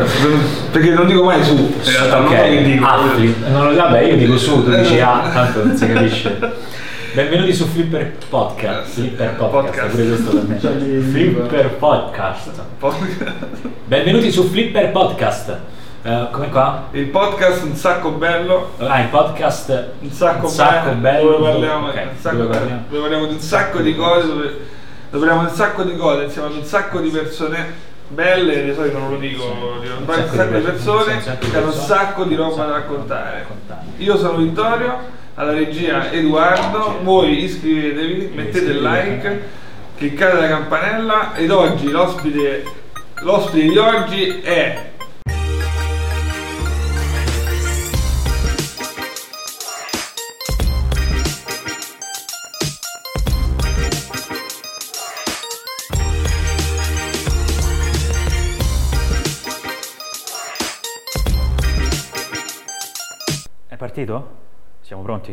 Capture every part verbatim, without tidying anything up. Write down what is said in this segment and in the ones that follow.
perché non dico mai su, in realtà ok, non che dico. Affli. Non lo vabbè, io dico su, tu dici A, tanto non si capisce. Benvenuti su Flipper Podcast. Flipper Podcast, Podcast. pure questo per me. Flipper Podcast. Benvenuti su Flipper Podcast. Uh, come qua? Il podcast Un Sacco Bello. Ah, il podcast Un sacco, un sacco bello, dove parliamo, okay, un sacco dove bello, parliamo. dove parliamo di un sacco di cose, dove, dove parliamo di un sacco di cose insieme ad un sacco di persone belle, di solito non lo dico, Sì, di un, un sacco, sacco di di persone un sacco di che hanno un persone, sacco di un roba sacco da da raccontare. raccontare. Io sono Vittorio, alla regia Edoardo, voi iscrivetevi, mettete il like, cliccate la campanella ed oggi l'ospite, l'ospite di oggi è... È partito? Siamo pronti?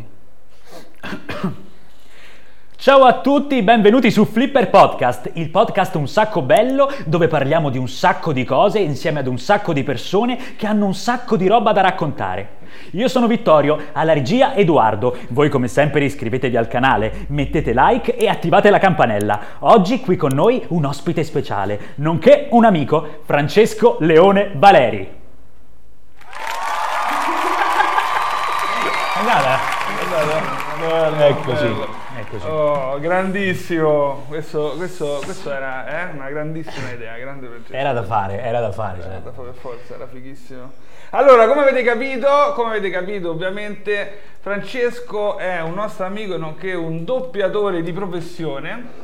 Ciao a tutti, benvenuti su Flipper Podcast, il podcast un sacco bello dove parliamo di un sacco di cose insieme ad un sacco di persone che hanno un sacco di roba da raccontare. Io sono Vittorio, alla regia Edoardo. Voi come sempre iscrivetevi al canale, mettete like e attivate la campanella. Oggi qui con noi un ospite speciale, nonché un amico, Francesco Leone Valeri. Andata? È così, è così. Oh, grandissimo, questo, questo, questo era eh, una grandissima idea, grande progetto. Era da fare, era da fare. Era Cioè. da fare per forza, era fighissimo. Allora, come avete capito, come avete capito ovviamente, Francesco è un nostro amico nonché un doppiatore di professione.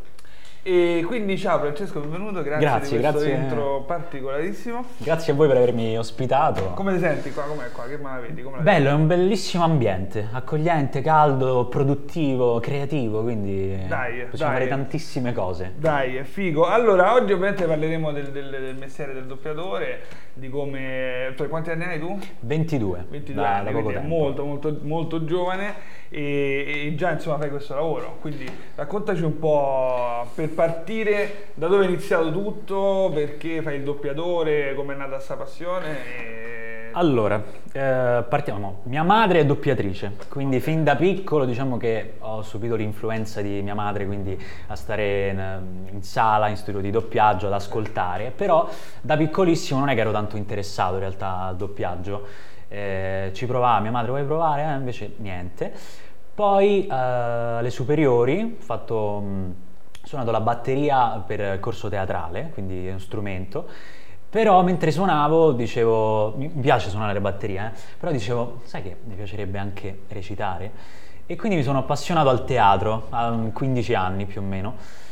E quindi ciao Francesco, benvenuto, grazie, Grazie, di questo grazie. intro particolarissimo. Grazie a voi per avermi ospitato. Come ti senti qua? Com'è qua? Che me la vedi? Come la Bello, è un bellissimo ambiente, accogliente, caldo, produttivo, creativo, quindi Dai, possiamo dai. fare tantissime cose. Dai, è figo. Allora, oggi ovviamente parleremo del, del, del mestiere del doppiatore, di come... Per quanti anni hai tu? ventidue, ventidue da, anni, da poco quindi è tempo. molto, molto, molto giovane e, e già insomma fai questo lavoro. Quindi raccontaci un po' per partire da dove è iniziato tutto, perché fai il doppiatore, come è nata questa passione e... Allora, eh, partiamo. Mia madre è doppiatrice, quindi fin da piccolo diciamo che ho subito l'influenza di mia madre, quindi a stare in, in sala, in studio di doppiaggio, ad ascoltare, però da piccolissimo non è che ero tanto interessato in realtà al doppiaggio. Eh, ci provava, mia madre vuoi provare? Eh, invece niente. Poi eh, alle superiori ho fatto, mh, suonato la batteria per corso teatrale, quindi è uno strumento. Però mentre suonavo dicevo, mi piace suonare le batterie, eh? Però dicevo, sai che mi piacerebbe anche recitare? E quindi mi sono appassionato al teatro, a quindici anni più o meno,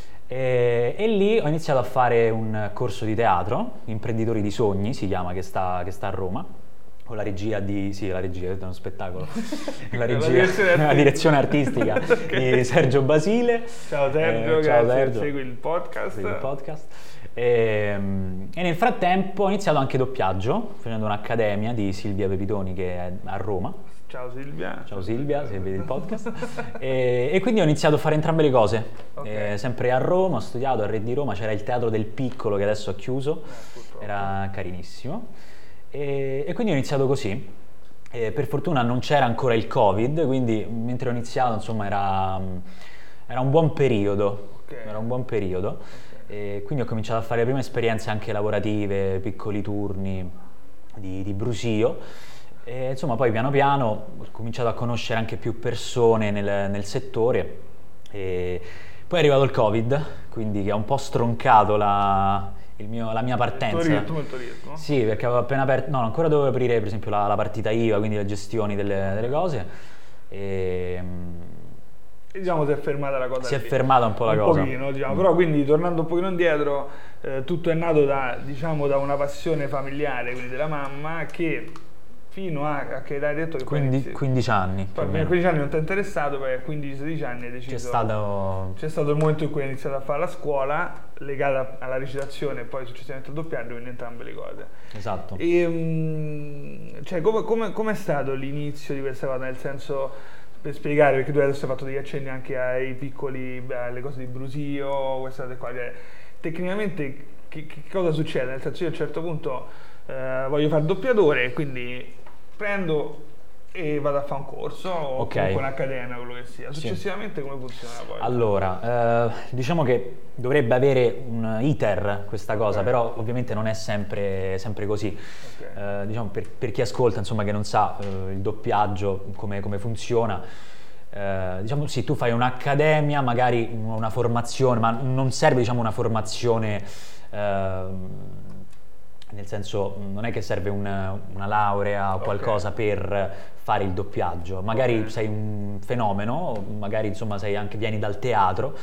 e, e lì ho iniziato a fare un corso di teatro, Imprenditori di Sogni si chiama, che sta, che sta a Roma, con la regia di, sì la regia, è uno spettacolo, la, regia, La direzione la direzione artistica Ok. di Sergio Basile. Ciao Sergio, Eh, ciao grazie, Sergio. segui il podcast. Segui il podcast. E, e nel frattempo ho iniziato anche doppiaggio, facendo un'accademia di Silvia Pepitoni che è a Roma. Ciao Silvia. Ciao Silvia, se vedi il podcast. e, e quindi ho iniziato a fare entrambe le cose. Ok. Eh, sempre a Roma, ho studiato al Re di Roma, c'era il Teatro del Piccolo che adesso ha chiuso, purtroppo. era carinissimo. E, e quindi ho iniziato così. E per fortuna non c'era ancora il Covid, quindi mentre ho iniziato insomma era, era un buon periodo. Ok. Era un buon periodo. E quindi ho cominciato a fare le prime esperienze anche lavorative, piccoli turni di, di brusio. E insomma poi piano piano ho cominciato a conoscere anche più persone nel, nel settore e poi è arrivato il Covid, quindi che ha un po' stroncato la, il mio, la mia partenza. Il tuo ritmo, il tuo ritmo. Sì, perché avevo appena aperto, no, ancora dovevo aprire per esempio la, la partita I V A, quindi le gestioni delle, delle cose e, E diciamo si è fermata la cosa si è lì. fermata un po' la un cosa. pochino, diciamo. Però quindi tornando un pochino indietro, eh, tutto è nato da, diciamo, da una passione familiare, quindi della mamma, che fino a, a che età hai detto che poi Quindi, inizi- quindici anni. più poi o a meno. quindici anni non ti è interessato, poi a quindici sedici anni hai deciso... C'è stato... C'è stato il momento in cui hai iniziato a fare la scuola, legata alla recitazione e poi successivamente al doppiaggio, quindi entrambe le cose. Esatto. E, mm, cioè, come, come, come è stato l'inizio di questa cosa? Nel senso, per spiegare, perché tu adesso hai fatto degli accenni anche ai piccoli, alle cose di brusio, queste cose qua. Cioè, tecnicamente che, che cosa succede? Nel senso io a un certo punto eh, voglio fare doppiatore, quindi prendo e vado a fare un corso o Ok. comunque un'accademia, quello che sia. Sì. Successivamente come funziona poi? Allora, eh, diciamo che dovrebbe avere un iter questa cosa, Ok. però ovviamente non è sempre, sempre così. Ok. Eh, diciamo per, per chi ascolta, insomma, che non sa eh, il doppiaggio, come, come funziona, eh, diciamo sì, tu fai un'accademia, magari una formazione, ma non serve, diciamo, una formazione, ehm, nel senso non è che serve una, una laurea o Ok. qualcosa per fare il doppiaggio, magari Ok. sei un fenomeno, magari insomma sei anche, vieni dal teatro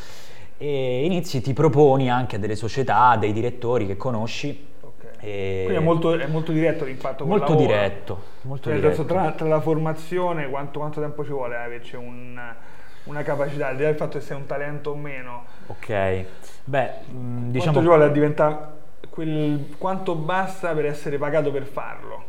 e inizi, ti proponi anche a delle società, a dei direttori che conosci. Ok. E- Quindi è molto, è molto diretto l'impatto col molto lavoro. diretto, molto Cioè, nel senso, diretto. tra, tra la formazione, quanto, quanto tempo ci vuole averci un, una capacità, al di là del fatto che sei un talento o meno, Ok, beh, mh, diciamo... quanto ci vuole a diventare quel, quanto basta per essere pagato per farlo?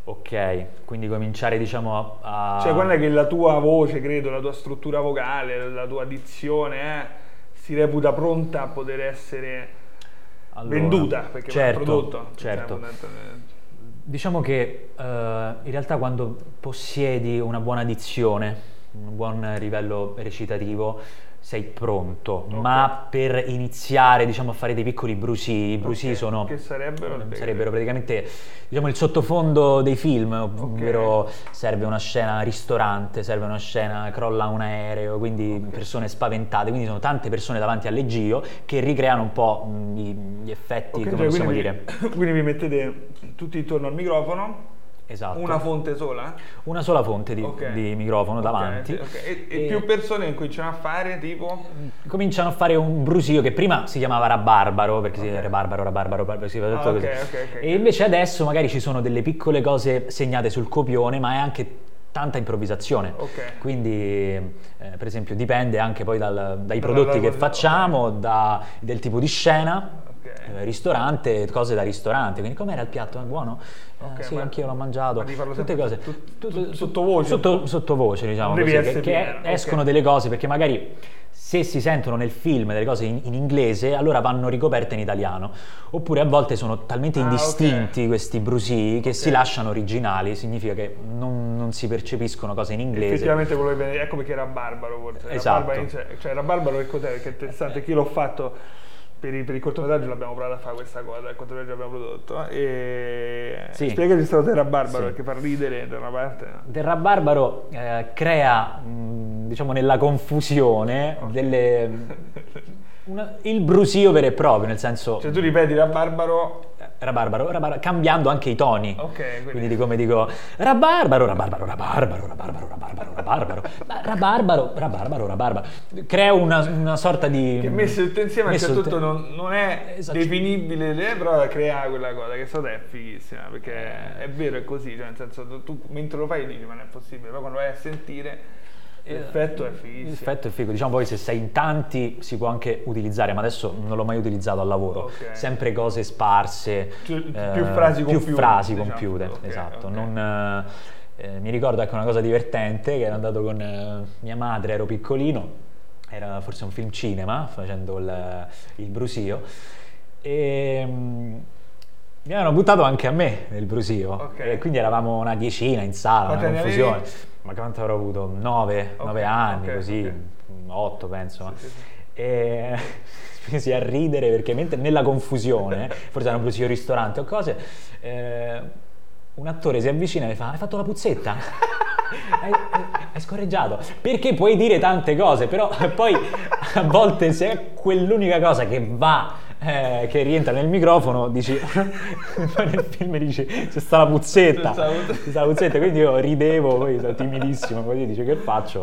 Ok, quindi cominciare, diciamo, a... Cioè, quando è che la tua voce, credo, la tua struttura vocale, la tua dizione eh, si reputa pronta a poter essere Allora, venduta, perché certo, è un prodotto. certo. Cioè, fondamentalmente. Diciamo che eh, in realtà quando possiedi una buona dizione, un buon livello recitativo, sei pronto, Ok. ma per iniziare, diciamo, a fare dei piccoli brusii, i brusii Ok, sono... che sarebbero? sarebbero praticamente, diciamo, il sottofondo dei film, ovvero serve una scena ristorante, serve una scena crolla un aereo, quindi persone spaventate, quindi sono tante persone davanti all'Egio che ricreano un po' mh, gli, gli effetti, Ok, come cioè, possiamo quindi, dire. vi- quindi vi mettete tutti intorno al microfono, Esatto. una fonte sola? Una sola fonte di, Ok. di microfono Ok, davanti. sì, ok. E, e più persone incominciano a fare tipo? Cominciano a fare un brusio che prima si chiamava rabarbaro, perché si Ok. era barbaro, rabarbaro, barbaro, si faceva Ah, tutto ok, così. ok, ok, E ok. invece adesso magari ci sono delle piccole cose segnate sul copione, ma è anche tanta improvvisazione. Ok. Quindi, eh, per esempio, dipende anche poi dal- dai Dalla- prodotti dalla- che ok. facciamo, da- del tipo di scena. Ok. eh, ristorante, cose da ristorante, quindi com'era il piatto? È buono? Eh, Ok, sì, ma- anch'io l'ho mangiato. ma devi farlo Tutte sempre cose. tut- Tut- tut- tut- sottovoce? Sotto, sottovoce, diciamo Non devi così, essere che, che pieno, escono ok. delle cose, perché magari se si sentono nel film delle cose in, in inglese, allora vanno ricoperte in italiano. Oppure a volte sono talmente Ah, indistinti ok. questi brusii che si Ok. lasciano originali, significa che non, non si percepiscono cose in inglese. Effettivamente quello che viene, ecco perché era barbaro forse. Esatto. Rabarbaro inizia- cioè rabarbaro che cos'è? Perché è interessante, che io l'ho fatto per, i- per il cortometraggio, l'abbiamo provato a fare questa cosa, il cortometraggio l'abbiamo prodotto. E Sì. spiegaci questa cosa del rabarbaro, Sì. perché fa ridere da una parte. no? Del rabarbaro eh, crea, mh, diciamo, nella confusione delle, una- il brusio vero e proprio, nel senso Cioè tu ripeti rabarbaro, rabarbaro, rabarbaro, cambiando anche i toni. ok, quindi, Quindi di come dico rabarbaro, rabarbaro, rabarbaro, rabarbaro, rabarbaro, rabarbaro, ma rabarbaro, rabarbaro, rabarbaro. Creo una, una sorta di... che messo tutto insieme a un messo certo tutte- punto non, non è Esatto. definibile, eh, però crea quella cosa, che so te è fighissima, perché è vero, è così, cioè nel senso tu, tu mentre lo fai dici ma non è possibile, poi quando vai a sentire l'effetto è fighissimo. L'effetto è figo, diciamo poi se sei in tanti si può anche utilizzare, ma adesso non l'ho mai utilizzato al lavoro, Ok. sempre cose sparse, Cioè, più eh, frasi più compiute, frasi diciamo. compiute, Ok, esatto. ok. Non, eh, eh, mi ricordo ecco una cosa divertente che ero andato con eh, mia madre, ero piccolino, era forse un film cinema, facendo il, il brusio, e mm, mi avevano buttato anche a me nel brusio, Ok. e quindi eravamo una decina in sala, Quanti una anni confusione. avevi? Ma quanto avrò avuto? Nove, Ok, nove anni, ok, così, ok. otto penso. ma- Sì, sì, sì. E mi misi a ridere perché mentre nella confusione, forse era un brusio ristorante o cose, eh, un attore si avvicina e mi fa: hai fatto la puzzetta? hai, hai- hai scorreggiato? Perché puoi dire tante cose, però poi a volte se è quell'unica cosa che va, eh, che rientra nel microfono, dici poi nel film dici c'è sta la puzzetta, C'è sta la puzzetta. c'è sta la puzzetta, quindi io ridevo, poi sono timidissimo, così dice che faccio?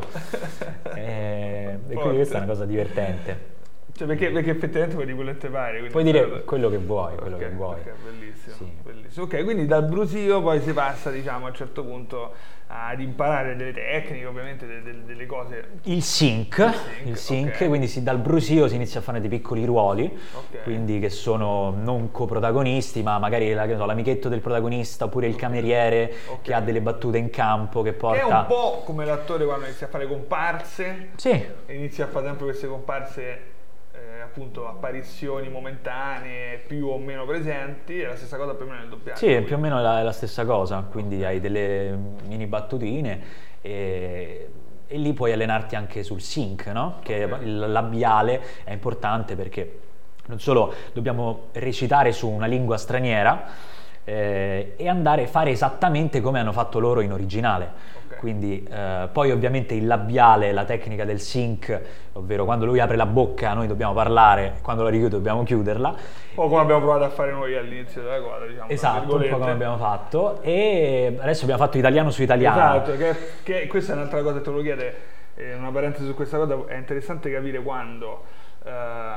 E, e quindi questa è una cosa divertente. Cioè, perché, perché effettivamente puoi dire quello che te pare. quindi Puoi questa dire cosa- quello che vuoi, quello Ok, che vuoi. ok, bellissimo, Sì. bellissimo. Ok, quindi dal brusio poi si passa, diciamo, a un certo punto ad imparare delle tecniche, ovviamente de- de- delle cose. Il sync, sync, il sync, ok. quindi si- dal brusio si inizia a fare dei piccoli ruoli, Ok. quindi che sono non coprotagonisti, ma magari la- che ne so, l'amichetto del protagonista oppure il cameriere Ok. che ha delle battute in campo, che Che è porta... un po' come l'attore quando inizia a fare comparse Sì, e inizia a fare sempre queste comparse eh, appunto apparizioni momentanee più o meno presenti, è la stessa cosa più o meno nel doppiaggio. Sì, più o meno è la, è la stessa cosa, quindi hai delle mini battutine e, e lì puoi allenarti anche sul sync, no? Che Ok. il labiale è importante perché non solo dobbiamo recitare su una lingua straniera eh, e andare a fare esattamente come hanno fatto loro in originale. Ok. Quindi eh, poi ovviamente il labiale, la tecnica del sync, ovvero quando lui apre la bocca noi dobbiamo parlare, quando la richiude dobbiamo chiuderla. O come abbiamo provato a fare noi all'inizio della cosa, diciamo. tra Esatto, un po' virgolette. come abbiamo fatto, e adesso abbiamo fatto italiano su italiano. Esatto, che, che questa è un'altra cosa che te lo chiede, eh, una parentesi su questa cosa, è interessante capire quando eh,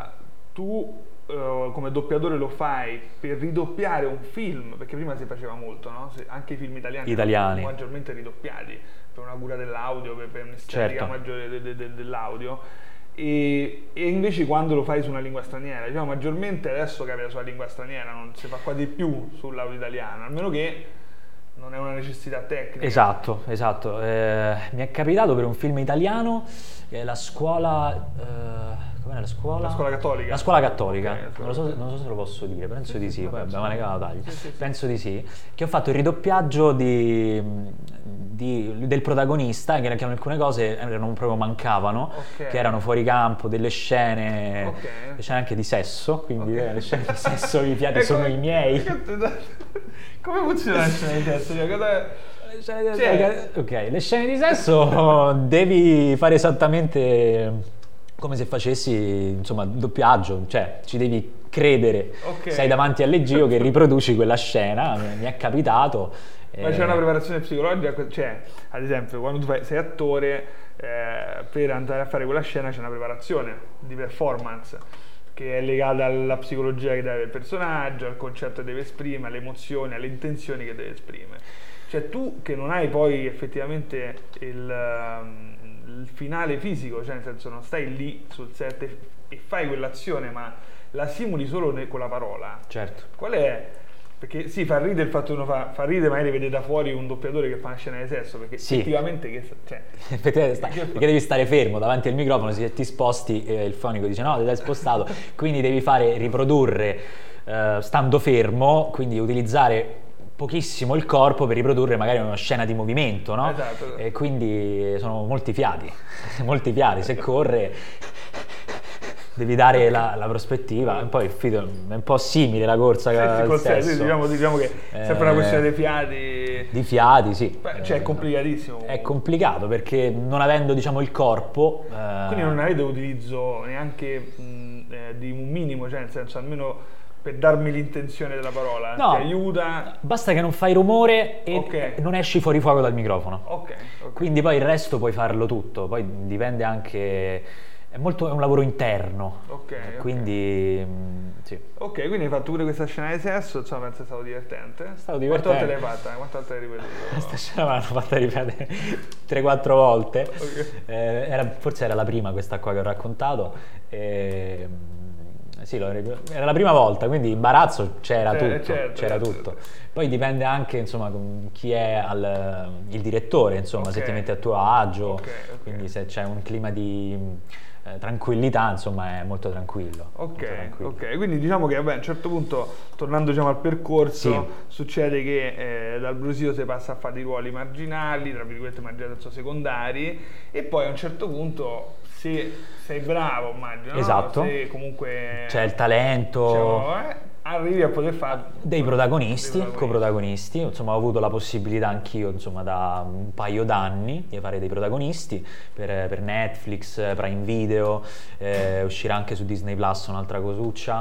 tu eh, come doppiatore lo fai per ridoppiare un film, perché prima si faceva molto, no? Se- anche i film italiani Italiani. erano maggiormente ridoppiati per una cura dell'audio, per, per un'estetica Certo. maggiore de- de- de- dell'audio. E, e invece quando lo fai su una lingua straniera, diciamo maggiormente adesso capita sulla lingua straniera, non si fa quasi più sull'audio italiano, almeno che non è una necessità tecnica. Esatto, esatto. Eh, mi è capitato per un film italiano, eh, la scuola... Eh, com'era la scuola? La scuola cattolica? La scuola cattolica. Ok, la scuola non, lo so, cattolica. non so se lo posso dire, penso Sì, di sì, sì, poi vabbè, abbiamo legato la taglia. sì, sì, sì. Penso di sì. Che ho fatto il ridoppiaggio di, di- del protagonista, che, che alcune cose erano proprio mancavano, Ok. che erano fuori campo, delle scene, Ok. le scene anche di sesso, quindi Ok. eh, le scene di sesso i piatti E sono come- i miei. Come funziona la scena di sesso? Cioè, cosa- Le scene di- Cioè- ok, le scene di sesso devi fare esattamente come se facessi, insomma, doppiaggio, cioè ci devi credere. Ok. Sei davanti all'Egio che riproduci quella scena, mi è capitato. Ma eh, c'è una preparazione psicologica? Cioè, ad esempio, quando tu fai- sei attore, eh, per andare a fare quella scena c'è una preparazione di performance che è legata alla psicologia che deve il personaggio, al concetto che deve esprimere, alle emozioni, alle intenzioni che deve esprimere. Cioè tu che non hai poi effettivamente il, ehm, il finale fisico, cioè nel senso non stai lì sul set e, e fai quell'azione, ma la simuli solo ne- con la parola. Certo. Qual è? Perché sì, fa ridere il fatto che uno fa, fa ridere magari vedere da fuori un doppiatore che fa una scena di sesso, perché Sì. effettivamente che, cioè, Effettivamente sta- perché devi stare fermo davanti al microfono, se ti sposti eh, il fonico dice no, ti sei spostato, quindi devi fare riprodurre eh, stando fermo, quindi utilizzare pochissimo il corpo per riprodurre magari una scena di movimento, no? Esatto. E quindi sono molti fiati, molti fiati, se corre devi dare la, la prospettiva, e poi il filo è un po' simile la corsa sì, sì, al col sesso, sesso. diciamo, diciamo che è sempre una Eh, questione dei fiati. Di fiati, sì. Beh, cioè è Eh, complicatissimo. È complicato perché non avendo, diciamo, il corpo... eh, Quindi non avete utilizzo neanche mh, eh, di un minimo, cioè nel senso almeno per darmi l'intenzione della parola, No. ti aiuta. Basta che non fai rumore e Ok. non esci fuori fuoco dal microfono. Ok, ok. Quindi poi il resto puoi farlo tutto, poi dipende anche... È molto è un lavoro interno. Ok, ok. Quindi mh, sì. Ok, quindi hai fatto pure questa scena di sesso, insomma penso sia stato divertente. È stato Quante volte divertente. l'hai fatta? Quante volte l'hai ripetuto? Questa scena me l'hanno fatta ripetere tre quattro volte. Ok. Eh, era- forse era la prima questa qua che ho raccontato. E, mm, sì, l'ho rip- era la prima volta, quindi imbarazzo c'era Eh, tutto. certo, c'era certo. tutto. Poi dipende anche, insomma, con chi è al, il direttore, insomma, se Ok. ti metti a tuo agio, Ok, ok. quindi se c'è un clima di eh, tranquillità, insomma, è molto tranquillo. molto Ok, tranquillo. ok, quindi diciamo che vabbè, a un certo punto, tornando diciamo, al percorso, Sì. succede che eh, dal brusio si passa a fare dei ruoli marginali, tra virgolette marginali, terzo secondari, e poi a un certo punto, se sei bravo, immagino, no? Esatto. Se comunque C'è il talento. diciamo, eh, arrivi a poter fare Dei protagonisti, dei coprotagonisti, insomma ho avuto la possibilità anch'io insomma da un paio d'anni di fare dei protagonisti per, per Netflix, Prime Video, eh, uscirà anche su Disney Plus un'altra cosuccia.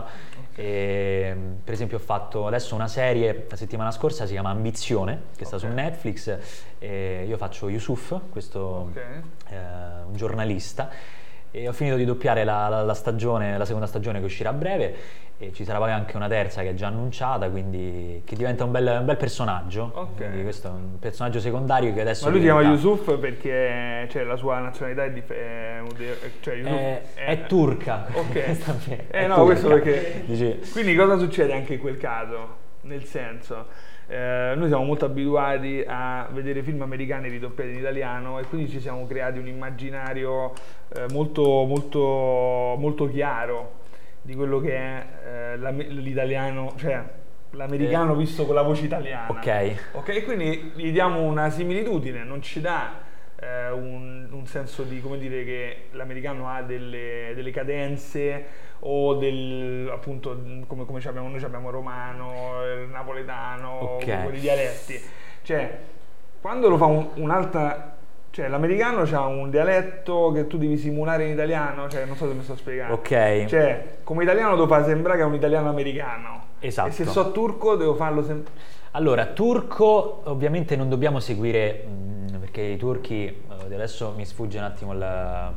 E, per esempio ho fatto adesso una serie la settimana scorsa, si chiama Ambizione, che sta Ok. su Netflix, e io faccio Yusuf, questo Ok. eh, un giornalista, e ho finito di doppiare la, la- la stagione, la seconda stagione che uscirà a breve, e ci sarà poi anche una terza che è già annunciata, quindi che diventa un bel, un bel personaggio. Ok. Quindi questo è un personaggio secondario che adesso Ma lui si chiama diventa- Yusuf perché cioè, la sua nazionalità è, dif- è, cioè, Yusuf è, è turca. Ok. Questa è- Eh è no, turca. questo perché... Dici- Quindi cosa succede anche in quel caso? Nel senso, eh, noi siamo molto abituati a vedere film americani ridoppiati in italiano e quindi ci siamo creati un immaginario eh, molto, molto, molto chiaro. di quello che è eh, l'ame- l'italiano, cioè l'americano Eh. visto con la voce italiana. Ok. Ok, quindi gli diamo una similitudine, non ci dà eh, un, un senso di, come dire, che l'americano ha delle, delle cadenze o del, appunto, come, come ci abbiamo, noi ci abbiamo romano, il napoletano, Ok. quei dialetti. Cioè, quando lo fa un- un'altra... Cioè, l'americano ha un dialetto che tu devi simulare in italiano, cioè, non so se mi sto spiegando. Ok. Cioè, come italiano devo fare sembrare che è un italiano americano. Esatto. E se so turco devo farlo sempre... Allora, turco ovviamente non dobbiamo seguire, mh, perché i turchi, eh, adesso mi sfugge un attimo la,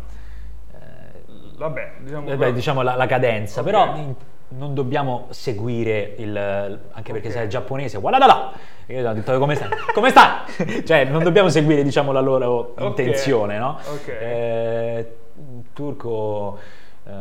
eh, Vabbè, diciamo... vabbè, però- diciamo la, la cadenza, Ok. però in- non dobbiamo seguire il, anche perché Ok. se è giapponese, guadadada! Io ho detto come stai? Come stai? Cioè non dobbiamo seguire, diciamo, la loro Ok. intenzione, no? Ok. Eh, turco... eh,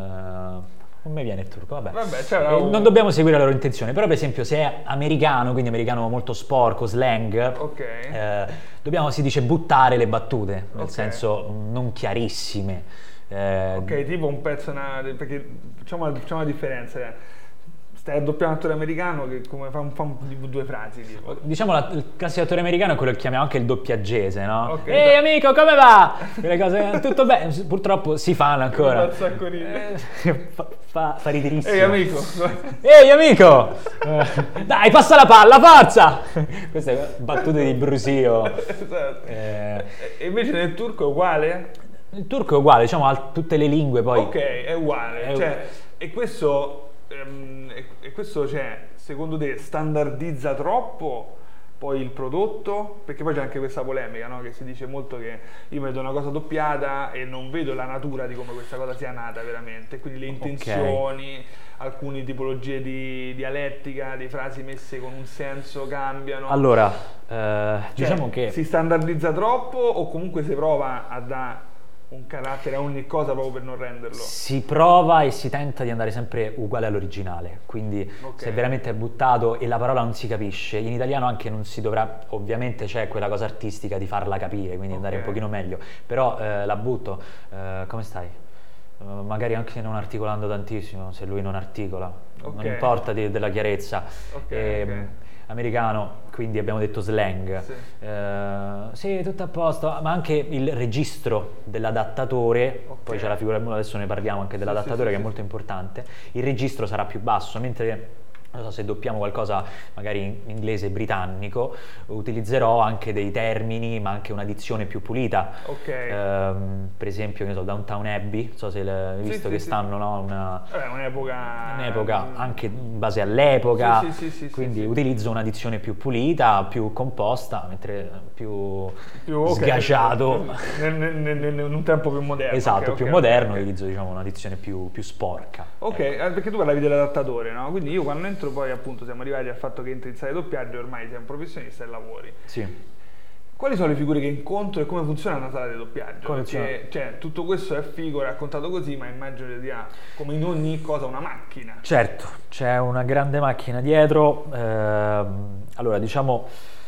non mi viene il turco, vabbè. Vabbè, c'era Eh, un- Non dobbiamo seguire la loro intenzione, però per esempio se è americano, quindi americano molto sporco, slang, Ok. eh, dobbiamo, si dice, buttare le battute, nel Ok. senso non chiarissime. Eh, Ok, tipo un pezzo, una, perché facciamo, facciamo la differenza. eh. Stai a doppiare un attore americano che come fa un, fa un- due frasi, tipo. Diciamo la- il classico attore americano è quello che chiamiamo anche il doppiaggese, no? Ok, Ehi dai. amico, come va? Quelle cose, tutto bene, purtroppo si fanno ancora. Mi fa un sacco ridere. Eh, fa, fa, fa riderissimo. Ehi amico, Ehi amico! Eh, dai, passa la palla, forza! Queste battute di brusio. Esatto. Eh, E invece nel turco è uguale? il turco è uguale, diciamo, a tutte le lingue poi. Ok, è uguale. È- Cioè, e questo, ehm, e, e questo cioè, secondo te standardizza troppo poi il prodotto? Perché poi c'è anche questa polemica, no? Che si dice molto che io vedo una cosa doppiata e non vedo la natura di come questa cosa sia nata veramente. Quindi le intenzioni, alcune tipologie di dialettica, di frasi messe con un senso cambiano. Allora, eh, Cioè, diciamo che... si standardizza troppo o comunque si prova a dare un carattere a ogni cosa proprio per non renderlo? Si prova e si tenta di andare sempre uguale all'originale, quindi Ok. se veramente è buttato e la parola non si capisce, in italiano anche non si dovrà, ovviamente c'è quella cosa artistica di farla capire, quindi andare Ok. un pochino meglio, però eh, la butto, eh, come stai? Eh, magari anche non articolando tantissimo, se lui non articola, Ok. non importa di- della chiarezza. Ok, Ehm, ok. Americano, quindi abbiamo detto slang. Sì. Eh, sì, tutto a posto, ma anche il registro dell'adattatore, Ok. poi c'è la figura, adesso ne parliamo anche Sì, dell'adattatore sì, sì, che è sì. molto importante, il registro sarà più basso, mentre non so, se doppiamo qualcosa magari in inglese britannico, utilizzerò anche dei termini, ma anche una dizione più pulita. Ok. Ehm, per esempio, che ne so, Downton Abbey, non so se l'hai Sì, visto sì, che sì. stanno, no, una... Vabbè, un'epoca... Un'epoca anche in base all'epoca, Sì, sì, sì, sì, quindi sì, sì. utilizzo una dizione più pulita, più composta, mentre più, più ok, sgaciato. nel- nel- nel- in un tempo più moderno. Esatto, ok, più ok, moderno, ok. utilizzo, diciamo, una dizione più, più sporca. Ok, eh, perché tu parlavi dell'adattatore, no? Quindi io quando entro poi appunto siamo arrivati al fatto che entri in sala di doppiaggio e ormai sei un professionista e lavori. Sì. Quali sono le figure che incontro e come funziona una sala di doppiaggio? Come Perché cioè, tutto questo è figo raccontato così, ma immagino che sia come in ogni cosa una macchina. Certo, c'è una grande macchina dietro. ehm, allora, diciamo,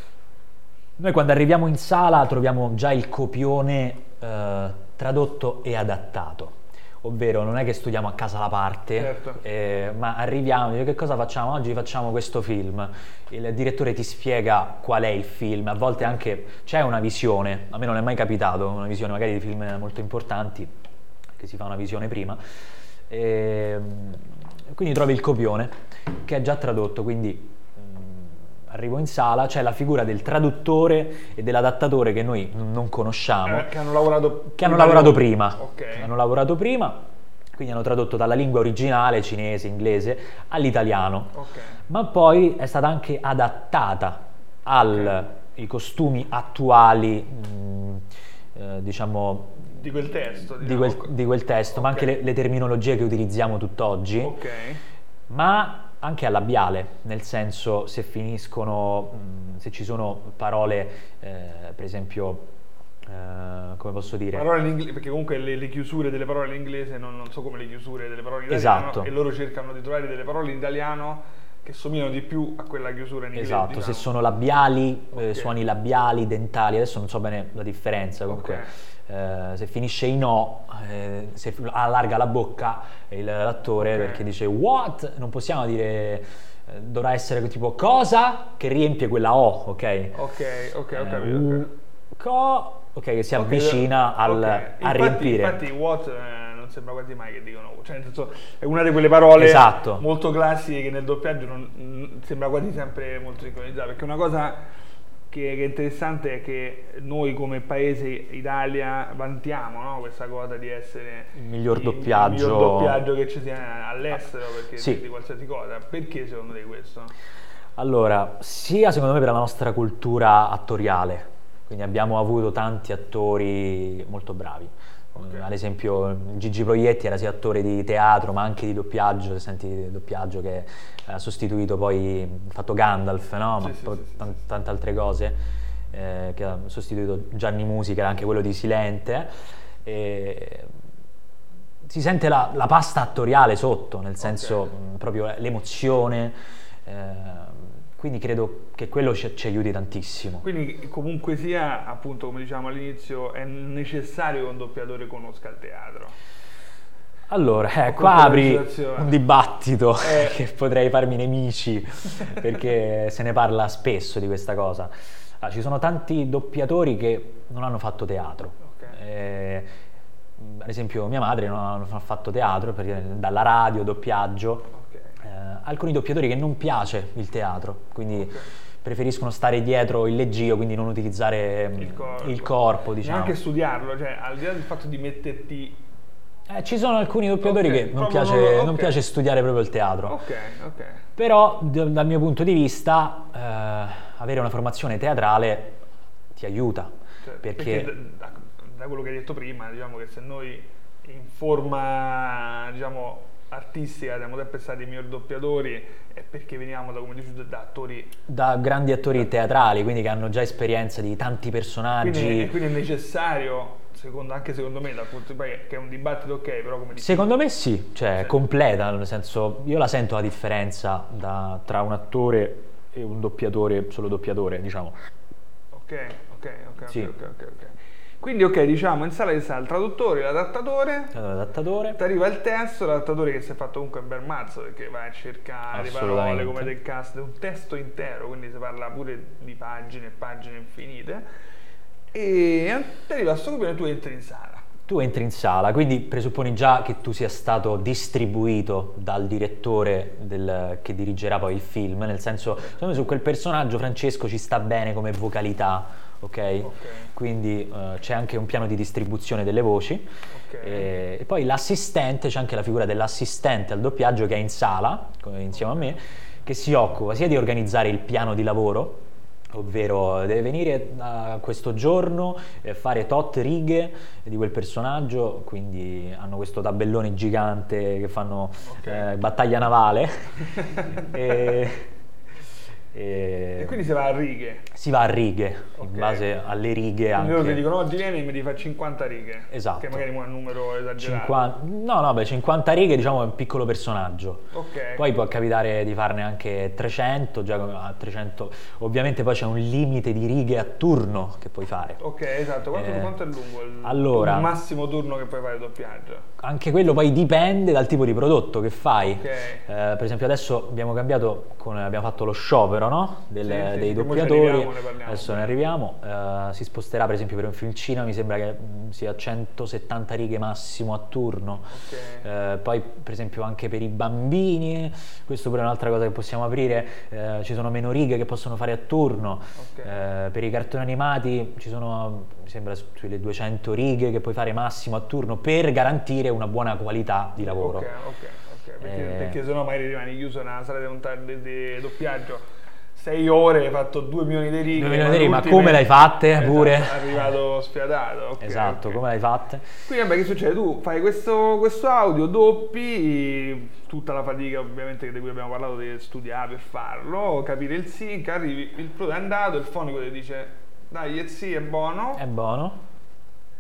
noi quando arriviamo in sala troviamo già il copione eh, tradotto e adattato. Ovvero non è che studiamo a casa la parte, Certo. eh, ma arriviamo e dico, che cosa facciamo? Oggi facciamo questo film. Il direttore ti spiega qual è il film, a volte anche c'è una visione, a me non è mai capitato, una visione magari di film molto importanti, che si fa una visione prima. E, quindi trovi il copione che è già tradotto, quindi arrivo in sala, c'è la figura del traduttore e dell'adattatore che noi n- non conosciamo, Eh, che hanno lavorato che hanno prima lavorato di- prima, Ok. hanno lavorato prima, quindi hanno tradotto dalla lingua originale, cinese, inglese, all'italiano, Ok. ma poi è stata anche adattata ai costumi attuali, mh, eh, diciamo, Di quel testo. di diciamo. quel, di quel testo, ma Ok. anche le, le terminologie che utilizziamo tutt'oggi, Ok. ma anche al labiale, nel senso se finiscono, mh, se ci sono parole, eh, per esempio, eh, come posso dire? Parole in inglese, perché comunque le, le chiusure delle parole in inglese non, non so come le chiusure delle parole in italiano, Esatto. e loro cercano di trovare delle parole in italiano che somigliano di più a quella chiusura in inglese. Esatto, diciamo. se sono labiali, Okay. eh, suoni labiali, dentali, adesso non so bene la differenza, comunque eh, se finisce in O, eh, se f- allarga la bocca il- l'attore Ok. perché dice what, non possiamo dire, eh, dovrà essere tipo cosa che riempie quella O, ok? Ok, ok, ho Eh, capito. u- ok. co, ok, che si Ok, avvicina al, ok. a Infatti- riempire. Infatti what eh, non sembra quasi mai che dicono, cioè nel senso è una di quelle parole Esatto. molto classiche che nel doppiaggio non, n- sembra quasi sempre molto sincronizzata, perché una cosa che, che è interessante è che noi come paese Italia vantiamo, no? Questa cosa di essere Il miglior il- doppiaggio. il miglior doppiaggio che ci sia all'estero, perché Sì. di qualsiasi cosa. Perché secondo te questo? Allora, sia secondo me per la nostra cultura attoriale, quindi abbiamo avuto tanti attori molto bravi. Ok. Ad esempio Gigi Proietti era sia attore di teatro ma anche di doppiaggio, se senti di doppiaggio, che ha sostituito poi, ha fatto Gandalf, no? Ma Sì, sì, poi sì, sì, tan- sì. tante altre cose, eh, che ha sostituito Gianni Musi, che era anche quello di Silente. E si sente la, la pasta attoriale sotto, nel senso Ok. mh, proprio l'emozione, eh, quindi credo che quello ci, ci aiuti tantissimo. Quindi comunque sia, appunto, come diciamo all'inizio, è necessario che un doppiatore conosca il teatro. Allora, eh, O qua quella apri situazione. un dibattito Eh. che potrei farmi nemici, perché se ne parla spesso di questa cosa. Ah, ci sono tanti doppiatori che non hanno fatto teatro. Ok. Eh, ad esempio mia madre non ha, non ha fatto teatro, perché dalla radio, doppiaggio. Ok. Eh, alcuni doppiatori che non piace il teatro, quindi preferiscono stare dietro il leggio, quindi non utilizzare mm, Il corpo. il corpo, diciamo. Neanche studiarlo, cioè al di là del fatto di metterti... Eh, ci sono alcuni doppiatori Ok, che non proprio piace, non- non ok. piace studiare proprio il teatro. Ok, ok. Però d- dal mio punto di vista eh, avere una formazione teatrale ti aiuta, Cioè, perché, da, da- da quello che hai detto prima, diciamo che se noi in forma, diciamo, artistica siamo sempre stati i migliori doppiatori, è perché veniamo da, come dici tu, da attori. da grandi attori teatrali, quindi che hanno già esperienza di tanti personaggi. Quindi, quindi è necessario, secondo, anche secondo me, dal punto di vista che è un dibattito, ok, però come dici, Secondo me sì, cioè Sì. completa, nel senso io la sento la differenza da- tra un attore e un doppiatore, solo doppiatore, diciamo. ok, ok, ok, Sì. ok, ok, ok. Quindi ok, diciamo, in sala di sta il traduttore, l'adattatore, Allora, adattatore. ti arriva il testo, l'adattatore che si è fatto comunque un bel mazzo, perché vai a cercare parole Assolutamente. come del cast, un testo intero, quindi si parla pure di pagine e pagine infinite, e ti arriva sto copia e tu entri in sala. Tu entri in sala, quindi presupponi già che tu sia stato distribuito dal direttore del- che dirigerà poi il film, nel senso, secondo me su quel personaggio Francesco ci sta bene come vocalità, ok? Ok. Quindi eh, c'è anche un piano di distribuzione delle voci. Ok. E, e poi l'assistente, c'è anche la figura dell'assistente al doppiaggio che è in sala, come insieme a me, che si occupa sia di organizzare il piano di lavoro, ovvero deve venire a questo giorno e fare tot righe di quel personaggio, quindi hanno questo tabellone gigante che fanno Ok. eh, battaglia navale e, e E quindi si va a righe. si va a righe, Ok. in base alle righe Quindi loro ti anche. dicono, oggi vieni e mi devi fare cinquanta righe. Esatto. Che magari è un numero esagerato. cinquanta, no, no, beh, cinquanta righe diciamo è un piccolo personaggio. Ok. Poi può capitare di farne anche trecento, già a trecento. Ovviamente poi c'è un limite di righe a turno che puoi fare. Ok, esatto. Quanto, Eh, quanto è lungo il, allora- il massimo turno che puoi fare doppiaggio? Anche quello poi dipende dal tipo di prodotto che fai. Ok. Eh, per esempio adesso abbiamo cambiato, con, abbiamo fatto lo sciopero, no? Del- Sì, sì, dei sì, che mo ci doppiatori. arriviamo, ne parliamo. Adesso ne arriviamo. Eh, si sposterà per esempio per un film cinema, mi sembra che mh, sia centosettanta righe massimo a turno. Ok. Eh, poi per esempio anche per i bambini, questo pure è un'altra cosa che possiamo aprire, eh, ci sono meno righe che possono fare a turno. Ok. Eh, per i cartoni animati ci sono, mi sembra, su- sulle duecento righe che puoi fare massimo a turno per garantire una buona qualità di lavoro. Ok, ok, ok. Perché, Eh. perché sennò magari rimani chiuso nella sala di, montaggio- di, di doppiaggio sei ore, hai fatto due milioni di righe. Due milioni di righe, ma l'ultime- come l'hai fatte Esatto, pure? È arrivato sfiatato. ok, Esatto, ok. come l'hai fatte? Quindi vabbè, che succede? Tu fai questo, questo audio, doppi, tutta la fatica ovviamente di cui abbiamo parlato di studiare per farlo, capire il sync, arrivi, il prodotto è andato, il fonico ti dice dai, il sì è buono, È buono.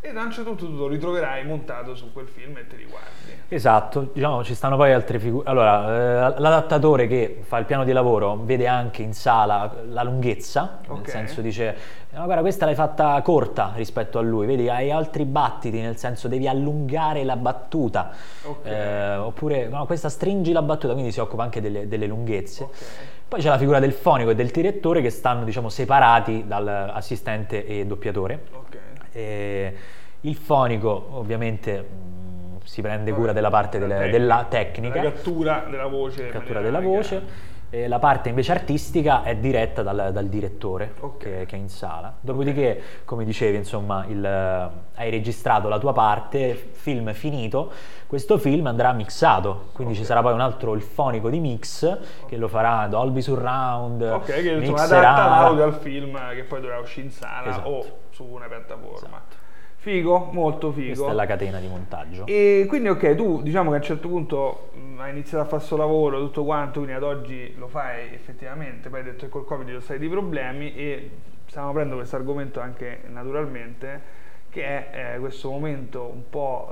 E a un certo punto tu lo ritroverai montato su quel film e te li guardi. Esatto, diciamo ci stanno poi altre figure. Allora, eh, l'adattatore che fa il piano di lavoro vede anche in sala la lunghezza, nel Ok. senso dice, no, guarda, questa l'hai fatta corta rispetto a lui, vedi, hai altri battiti, nel senso devi allungare la battuta. Ok. Eh, oppure, no, questa stringi la battuta, quindi si occupa anche delle, delle lunghezze. Ok. Poi c'è la figura del fonico e del direttore che stanno, diciamo, separati dall'assistente e doppiatore. Ok. E il fonico ovviamente mh, si prende cura Vabbè, della parte la delle- tecnica, della tecnica, la cattura della voce. in cattura maniera della voce, chiara. e la parte invece artistica è diretta dal, dal direttore Ok. che, che è in sala. Dopodiché, come dicevi, insomma, il, hai registrato la tua parte, film finito, questo film andrà mixato, quindi ci sarà poi un altro, il fonico di mix, che lo farà Dolby Surround, Ok, che insomma mixerà. adatta l'audio al film che poi dovrà uscire in sala Esatto. o su una piattaforma. Esatto. Figo, molto figo. Questa è la catena di montaggio. E quindi ok, tu diciamo che a un certo punto mh, hai iniziato a fare questo lavoro, tutto quanto, quindi ad oggi lo fai effettivamente, poi hai detto che col Covid ci sono stati dei problemi e stiamo aprendo questo argomento anche naturalmente, che è eh, questo momento un po'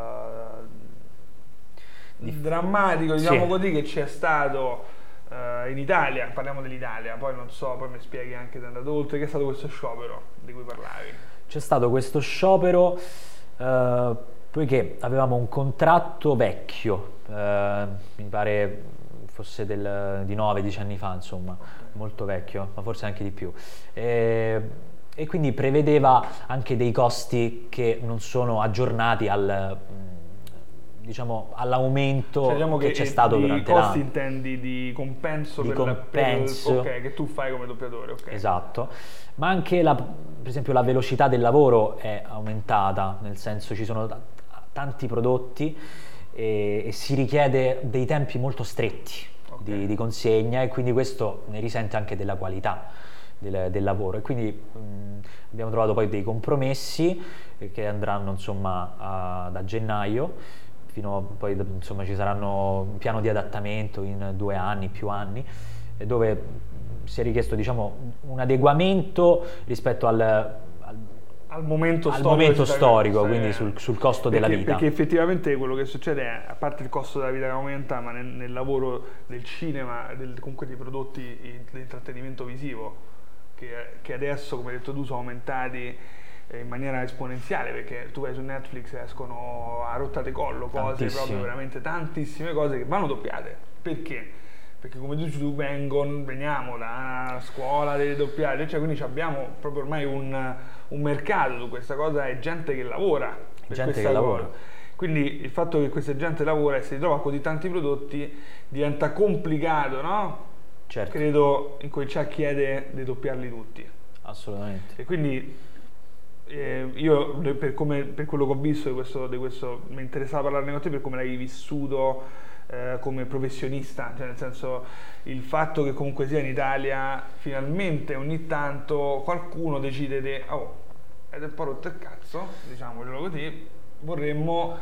eh, drammatico, diciamo Sì. così, che c'è stato eh, in Italia, parliamo dell'Italia, poi non so, poi mi spieghi anche se è andato oltre, che è stato questo sciopero di cui parlavi. C'è stato questo sciopero eh, poiché avevamo un contratto vecchio, eh, mi pare fosse del, di nove dieci anni fa, insomma, molto vecchio, ma forse anche di più. E, e quindi prevedeva anche dei costi che non sono aggiornati al, mh, diciamo, all'aumento Cioè, diciamo che, che c'è stato di durante costi l'anno. intendi di compenso, Di per, la- compenso. per ok, che tu fai come doppiatore, ok. Esatto, ma anche la, per esempio la velocità del lavoro è aumentata, nel senso ci sono t- tanti prodotti e, e si richiede dei tempi molto stretti Ok. di, di consegna e quindi questo ne risente anche della qualità del, del lavoro e quindi mh, abbiamo trovato poi dei compromessi eh, che andranno insomma a- da gennaio fino a poi insomma ci saranno un piano di adattamento in due anni, più anni, e dove si è richiesto diciamo un adeguamento rispetto al, al, Al momento al storico, momento che sta- storico, sta- quindi sul, sul costo della perché, vita. Perché effettivamente quello che succede è, a parte il costo della vita che aumenta, ma nel, nel lavoro del cinema, del, comunque dei prodotti di intrattenimento visivo, che, che adesso, come hai detto tu, sono aumentati eh, in maniera esponenziale, perché tu vai su Netflix e escono a rottate collo cose, Tantissime. proprio veramente tantissime cose che vanno doppiate. Perché? Perché come dici tu vengono, veniamo da una scuola delle doppiate, cioè quindi abbiamo proprio ormai un, un mercato su questa cosa e gente che lavora per Gente questa che cosa. lavora. Quindi il fatto che questa gente lavora e si ritrova così tanti prodotti diventa complicato, no? Certo, Credo incominciare a chiedere di doppiarli tutti. assolutamente. E quindi eh, io per, come, per quello che ho visto di questo, di questo mi interessava parlarne con te per come l'hai vissuto eh, come professionista, cioè nel senso il fatto che comunque sia in Italia finalmente ogni tanto qualcuno decide di oh, ed è un po' rotto il cazzo, diciamocelo così, vorremmo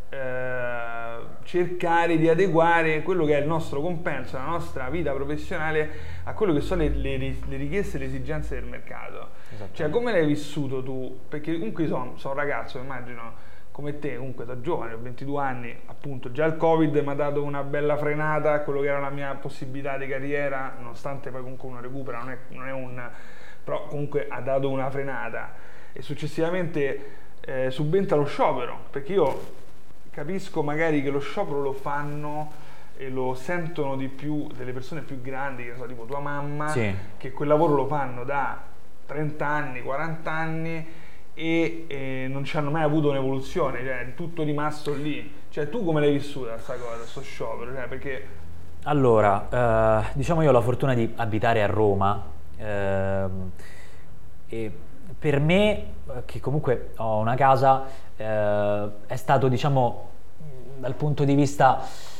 eh, cercare di adeguare quello che è il nostro compenso, la nostra vita professionale a quello che sono le, le, le richieste e le esigenze del mercato. Cioè come l'hai vissuto tu? Perché comunque sono son un ragazzo, immagino come te, comunque da giovane, ho ventidue anni, appunto già il Covid mi ha dato una bella frenata a quello che era la mia possibilità di carriera, nonostante poi comunque uno recupera, non è, non è un... però comunque ha dato una frenata e successivamente eh, subentra lo sciopero, perché io capisco magari che lo sciopero lo fanno e lo sentono di più delle persone più grandi, che so, tipo tua mamma, Sì. che quel lavoro lo fanno da trenta anni, quaranta anni e, e non ci hanno mai avuto un'evoluzione, cioè è tutto rimasto lì. Cioè tu come l'hai vissuta questa cosa, questo sciopero? Cioè, perché... Allora, eh, diciamo io ho la fortuna di abitare a Roma ehm, e per me, eh, che comunque ho una casa, eh, è stato diciamo dal punto di vista...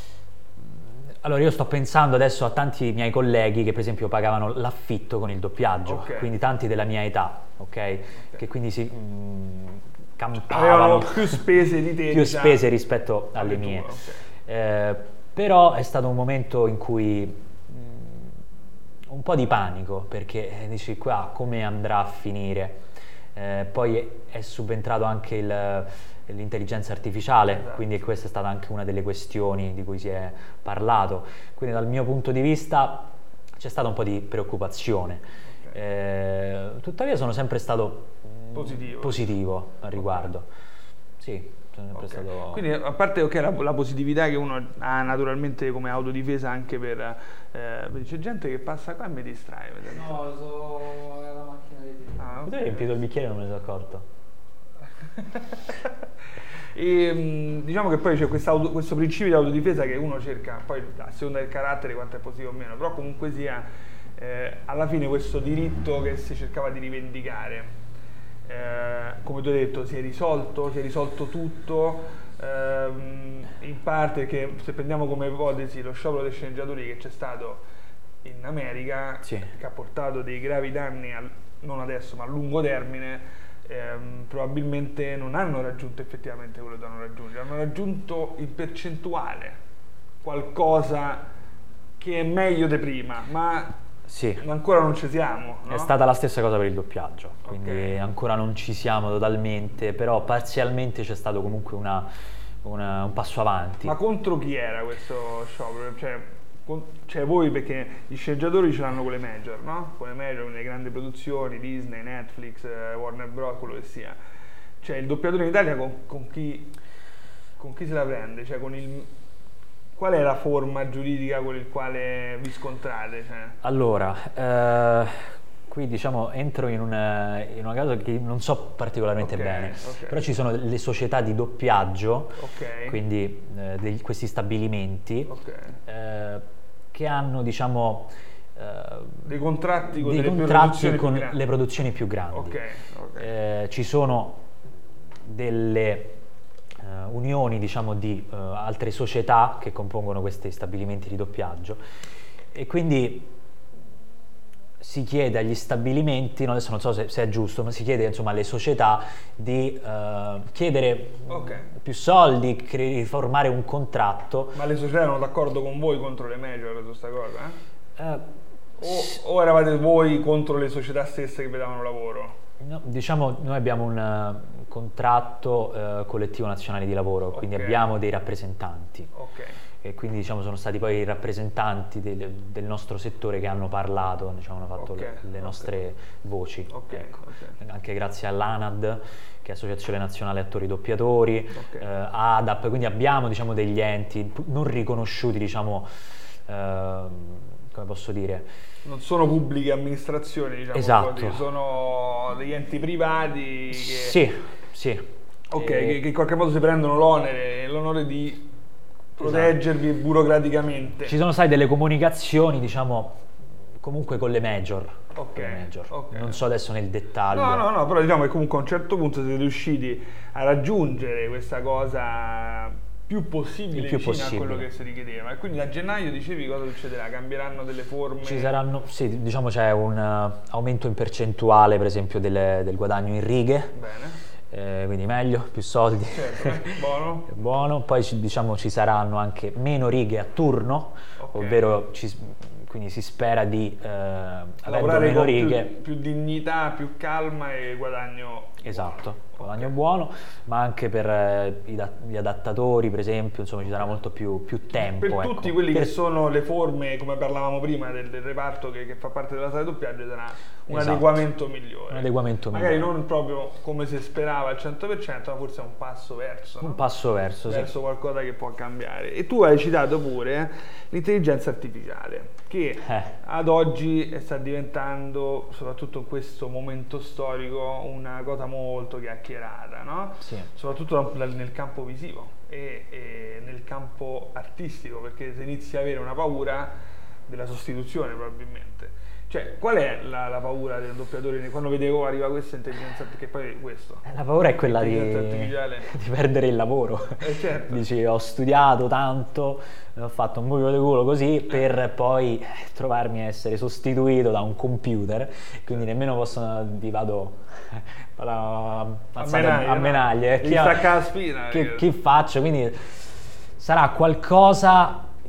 Allora io sto pensando adesso a tanti miei colleghi che per esempio pagavano l'affitto con il doppiaggio, Ok. quindi tanti della mia età, ok? Che quindi si mh, Avevano campavano più spese di te, più diciamo, spese rispetto alle alle tue, mie. ok. Eh, però è stato un momento in cui mh, un po' di panico perché eh, dici qua come andrà a finire. eh, poi è, è subentrato anche il, l'intelligenza artificiale, esatto. Quindi questa è stata anche una delle questioni di cui si è parlato. Quindi dal mio punto di vista c'è stata un po' di preoccupazione, okay. eh, tuttavia sono sempre stato positivo, positivo al riguardo, okay. Sì. Okay. Stato... Quindi a parte okay, la, la positività che uno ha naturalmente come autodifesa anche per eh, c'è gente che passa qua e mi distrae. Vedete? No, sono la macchina di tiro. Ah, okay. Tu hai riempito il bicchiere e non me ne sono accorto. E, diciamo che poi c'è questo principio di autodifesa che uno cerca, poi a seconda del carattere quanto è positivo o meno, però comunque sia eh, alla fine questo diritto che si cercava di rivendicare. Eh, come tu hai detto, si è risolto, si è risolto tutto, ehm, in parte che se prendiamo come ipotesi lo sciopero dei sceneggiatori che c'è stato in America, sì. che ha portato dei gravi danni, al, non adesso ma a lungo termine, ehm, probabilmente non hanno raggiunto effettivamente quello che devono raggiungere, hanno raggiunto in percentuale qualcosa che è meglio di prima, ma sì. ancora non ci siamo, no? È stata la stessa cosa per il doppiaggio, quindi okay. ancora non ci siamo totalmente, però parzialmente c'è stato comunque una, una, un passo avanti. Ma contro chi era questo sciopero? Cioè, con, cioè voi, perché gli sceneggiatori ce l'hanno con le major, no? Con le major, con le grandi produzioni, Disney, Netflix, eh, Warner Bros, quello che sia. Cioè il doppiatore in Italia con, con, chi, con chi se la prende? Cioè con il... Qual è la forma giuridica con il quale vi scontrate? Cioè? Allora, eh, qui diciamo entro in una, in una cosa che non so particolarmente okay, bene, okay. però ci sono le società di doppiaggio, okay. quindi eh, degli, questi stabilimenti okay. eh, che hanno diciamo eh, dei contratti con, dei delle contratti produzioni con più grandi. le produzioni più grandi. Okay, okay. Eh, ci sono delle Uh, unioni diciamo di uh, altre società che compongono questi stabilimenti di doppiaggio e quindi si chiede agli stabilimenti, no, adesso non so se, se è giusto, ma si chiede insomma alle società di uh, chiedere okay. più soldi, cre- formare un contratto. Ma le società erano d'accordo con voi contro le major su questa cosa? Eh? Uh, o, o eravate voi contro le società stesse che vi davano lavoro? No, diciamo noi abbiamo un uh, contratto uh, collettivo nazionale di lavoro, okay. quindi abbiamo dei rappresentanti okay. e quindi diciamo sono stati poi i rappresentanti del, del nostro settore che hanno parlato, diciamo, hanno fatto okay. le, le nostre okay. voci, okay. Ecco. Okay. Anche grazie all'ANAD, che è Associazione Nazionale Attori Doppiatori, okay. uh, ADAP, quindi abbiamo diciamo degli enti non riconosciuti, diciamo, uh, come posso dire, non sono pubbliche amministrazioni, diciamo, esatto. così, sono degli enti privati che, sì, sì. ok, e... che, che in qualche modo si prendono l'onere, l'onore di proteggervi esatto. burocraticamente. Ci sono state delle comunicazioni, diciamo, comunque con le major. Ok, con le major. okay. Non so adesso nel dettaglio. No, no, no, però diciamo che comunque a un certo punto siete riusciti a raggiungere questa cosa più possibile, più vicino possibile. a quello che si richiedeva. E quindi da gennaio dicevi cosa succederà? Cambieranno delle forme? Ci saranno, sì, diciamo c'è un uh, aumento in percentuale, per esempio, del, del guadagno in righe. Bene. Eh, quindi meglio, più soldi. Certo, eh, buono. Buono. Poi diciamo ci saranno anche meno righe a turno, okay. ovvero ci, quindi si spera di eh, avendo meno con righe più, più dignità, più calma e guadagno. Esatto, buono. guadagno okay. buono, ma anche per eh, i da- gli adattatori, per esempio, insomma ci sarà molto più, più tempo. Per ecco. tutti quelli per... che sono le forme, come parlavamo prima, del, del reparto che, che fa parte della sala di doppiaggio, sarà un esatto. adeguamento migliore. Un adeguamento Magari migliore. non proprio come si sperava al cento per cento, ma forse è un passo verso. Un no? passo verso, verso sì. qualcosa che può cambiare. E tu hai citato pure l'intelligenza artificiale, che eh. ad oggi sta diventando, soprattutto in questo momento storico, una cosa molto chiacchierata, no? Sì. Soprattutto nel campo visivo e, e nel campo artistico, perché si inizia a avere una paura della sostituzione probabilmente. Cioè, qual è la, la paura del doppiatore quando vede oh, arriva questa intelligenza artificiale? Che poi è questo. La paura è quella di, di perdere il lavoro. Eh, certo. Dici, ho studiato tanto, ho fatto un buco di culo così, per poi trovarmi a essere sostituito da un computer, quindi nemmeno posso, ti vado, vado a, a menaglie, a menaglie. No? Chi, stacca la spina. Che, che faccio? Quindi sarà qualcosa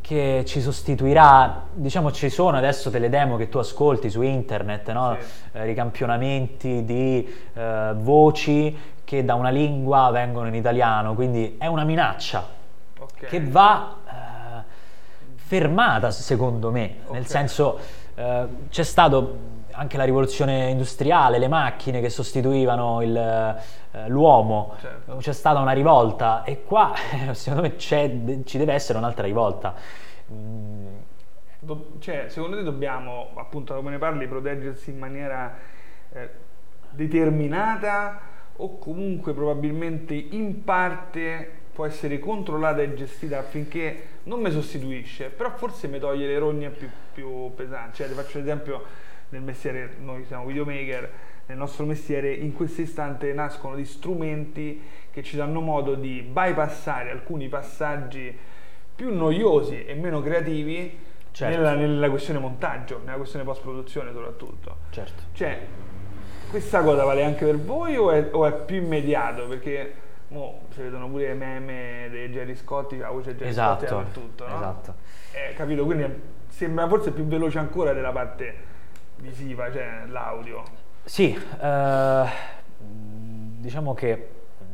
che ci sostituirà, diciamo ci sono adesso delle demo che tu ascolti su internet, no? Sì. Eh, ricampionamenti di eh, voci che da una lingua vengono in italiano, quindi è una minaccia Ok. che va eh, fermata secondo me, nel Ok. senso eh, c'è stato anche la rivoluzione industriale, le macchine che sostituivano il, eh, l'uomo, Certo. c'è stata una rivolta e qua secondo me c'è, ci deve essere un'altra rivolta. Mm, Do- cioè, secondo te dobbiamo, appunto, come ne parli, proteggersi in maniera eh, determinata o comunque probabilmente in parte può essere controllata e gestita affinché non mi sostituisce, però forse mi toglie le rogne più, più pesanti. Cioè, ti faccio l'esempio nel mestiere, noi siamo videomaker, nel nostro mestiere in questo istante nascono di strumenti che ci danno modo di bypassare alcuni passaggi più noiosi e meno creativi. Certo. Nella, nella questione montaggio, nella questione post-produzione soprattutto. certo. Cioè, questa cosa vale anche per voi o è, o è più immediato? Perché mo si vedono pure i meme dei Gerry Scotti, la voce Gerry Scotti Esatto, dappertutto, no? esatto. Eh, capito? Quindi è- sembra forse più veloce ancora della parte visiva, cioè l'audio. Sì, eh, diciamo che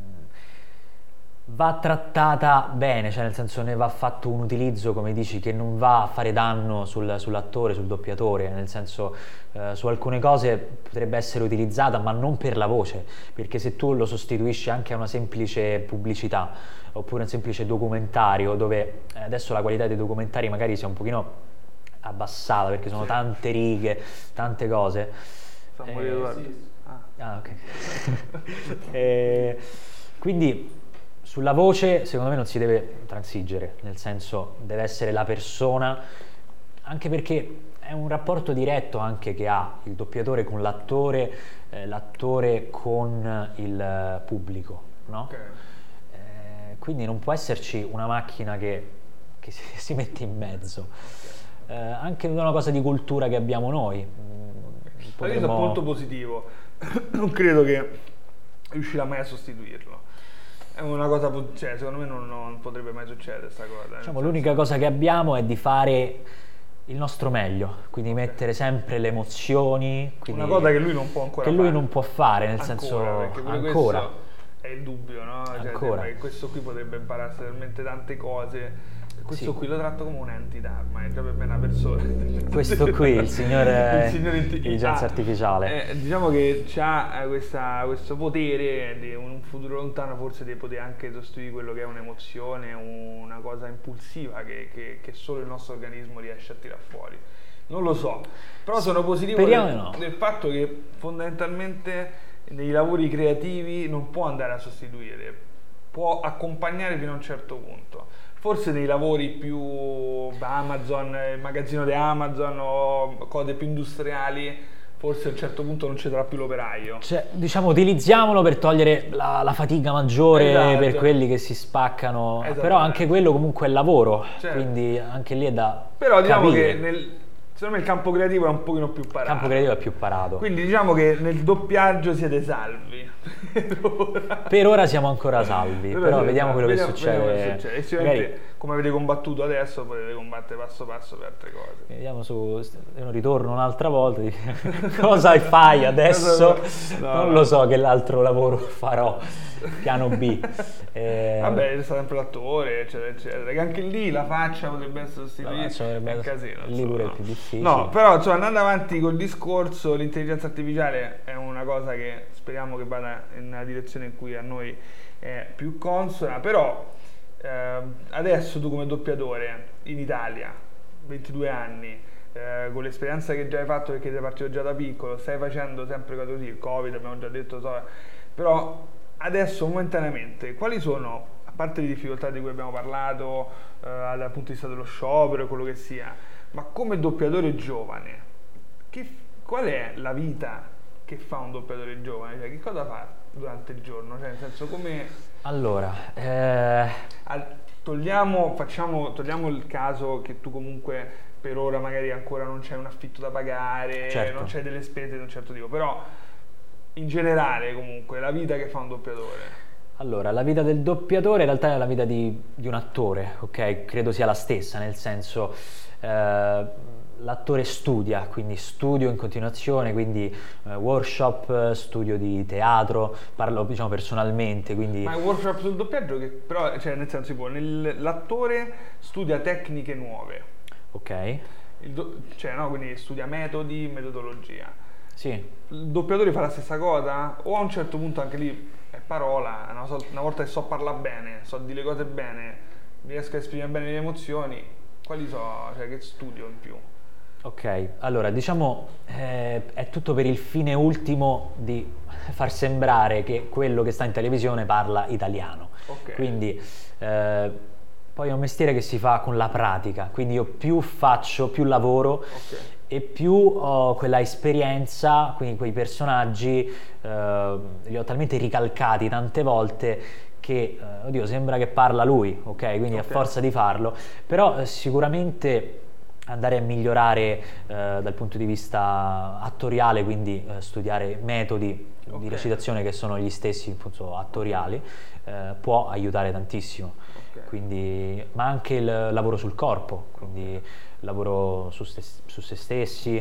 va trattata bene, cioè nel senso ne va fatto un utilizzo, come dici, che non va a fare danno sul- sull'attore, sul doppiatore, nel senso eh, su alcune cose potrebbe essere utilizzata ma non per la voce, perché se tu lo sostituisci anche a una semplice pubblicità oppure un semplice documentario dove eh, adesso la qualità dei documentari magari sia un pochino abbassata perché sono Sì. tante righe, tante cose. Sta Eh, morendo da- sì. Ah. Ah, ok. Eh, quindi sulla voce secondo me non si deve transigere, nel senso deve essere la persona, anche perché è un rapporto diretto anche che ha il doppiatore con l'attore, eh, l'attore con il pubblico, no? Ok. Eh, quindi non può esserci una macchina che, che si, si mette in mezzo. Eh, anche una cosa di cultura che abbiamo noi. Mm, Allora, io potremmo- sono molto positivo, non credo che riuscirà mai a sostituirlo. È una cosa, po- cioè, secondo me non, non potrebbe mai succedere questa cosa. nel Diciamo, senso- l'unica cosa che abbiamo è di fare il nostro meglio, quindi mettere sempre le emozioni. Quindi Una cosa che lui non può ancora che lui fare. non può fare, nel Ancora, senso perché pure ancora. questo è il dubbio, no? Cioè, Ancora. sembra che questo qui potrebbe imparare talmente tante cose. Questo Sì. qui lo tratto come un'entità, ma è già per me una persona. Questo qui, il signore Il signore inte- intelligenza ah, artificiale. eh, diciamo che ha questo potere di un futuro lontano, forse di poter anche sostituire quello che è un'emozione, una cosa impulsiva che, che- che solo il nostro organismo riesce a tirar fuori. Non lo so, però sono positivo Speriamo del, di no. del fatto che fondamentalmente nei lavori creativi non può andare a sostituire, può accompagnare fino a un certo punto. Forse nei lavori più Amazon, il magazzino di Amazon o cose più industriali, forse a un certo punto non ci sarà più l'operaio. Cioè, diciamo, utilizziamolo per togliere la, la fatica maggiore Esatto. per quelli che si spaccano, Esattamente. però anche quello comunque è lavoro, Certo. quindi anche lì è da Però diciamo capire. che nel, secondo me il campo creativo è un pochino più Il parato. campo creativo è più parato. Quindi diciamo che nel doppiaggio siete salvi. Per ora. Per ora siamo ancora salvi, Però però siete vediamo salvi. quello che Vediamo- succede. vediamo che succede. E sicuramente, Magari- come avete combattuto adesso, potete combattere passo passo per altre cose. Vediamo su, io ritorno un'altra volta, di- cosa fai adesso? No, non no. lo so che l'altro lavoro farò, piano B. Eh, Vabbè, c'è sempre l'attore, eccetera, eccetera. Che anche lì la faccia potrebbe essere sostituita. La faccia potrebbe è un essere- casino. lì insomma, pure è no. più difficile. No, però insomma, andando avanti col discorso, l'intelligenza artificiale è una cosa che speriamo che vada in una direzione in cui a noi è più consona, però ehm, adesso tu come doppiatore in Italia, ventidue anni, eh, con l'esperienza che già hai fatto perché sei partito già da piccolo, stai facendo sempre cose così, il Covid abbiamo già detto, so, però adesso momentaneamente quali sono, a parte le difficoltà di cui abbiamo parlato eh, dal punto di vista dello sciopero, quello che sia, ma come doppiatore giovane, che, qual è la vita che fa un doppiatore giovane? Cioè, che cosa fa durante il giorno? Cioè, nel senso, come... Allora, eh, Al- togliamo, facciamo, togliamo il caso che tu comunque per ora magari ancora non c'è un affitto da pagare, Certo. non c'è delle spese di un certo tipo, però in generale comunque la vita che fa un doppiatore. Allora, la vita del doppiatore in realtà è la vita di, di un attore, ok? Credo sia la stessa, nel senso eh, l'attore studia, quindi studio in continuazione, quindi eh, workshop, studio di teatro, parlo diciamo personalmente, quindi... Ma è un workshop sul doppiaggio che però, cioè nel senso tipo, nel- l'attore studia tecniche nuove, Ok, il do- cioè no, quindi studia metodi, metodologia. sì. Il doppiatore fa la stessa cosa? O a un certo punto anche lì è parola, una, so- una volta che so parlare bene, so dire le cose bene, riesco a esprimere bene le emozioni, quali so, cioè che studio in più? Ok, allora diciamo eh, è tutto per il fine ultimo di far sembrare che quello che sta in televisione parla italiano. Ok. Quindi eh, poi è un mestiere che si fa con la pratica, quindi io più faccio, più lavoro Ok. e più ho quella esperienza, quindi quei personaggi eh, li ho talmente ricalcati tante volte che, eh, oddio, sembra che parla lui, ok? Quindi a Ok. forza di farlo, però eh, sicuramente andare a migliorare eh, dal punto di vista attoriale, quindi eh, studiare metodi Ok. di recitazione che sono gli stessi appunto attoriali, eh, può aiutare tantissimo. Ok. Quindi, ma anche il lavoro sul corpo, quindi lavoro su, ste- su se stessi,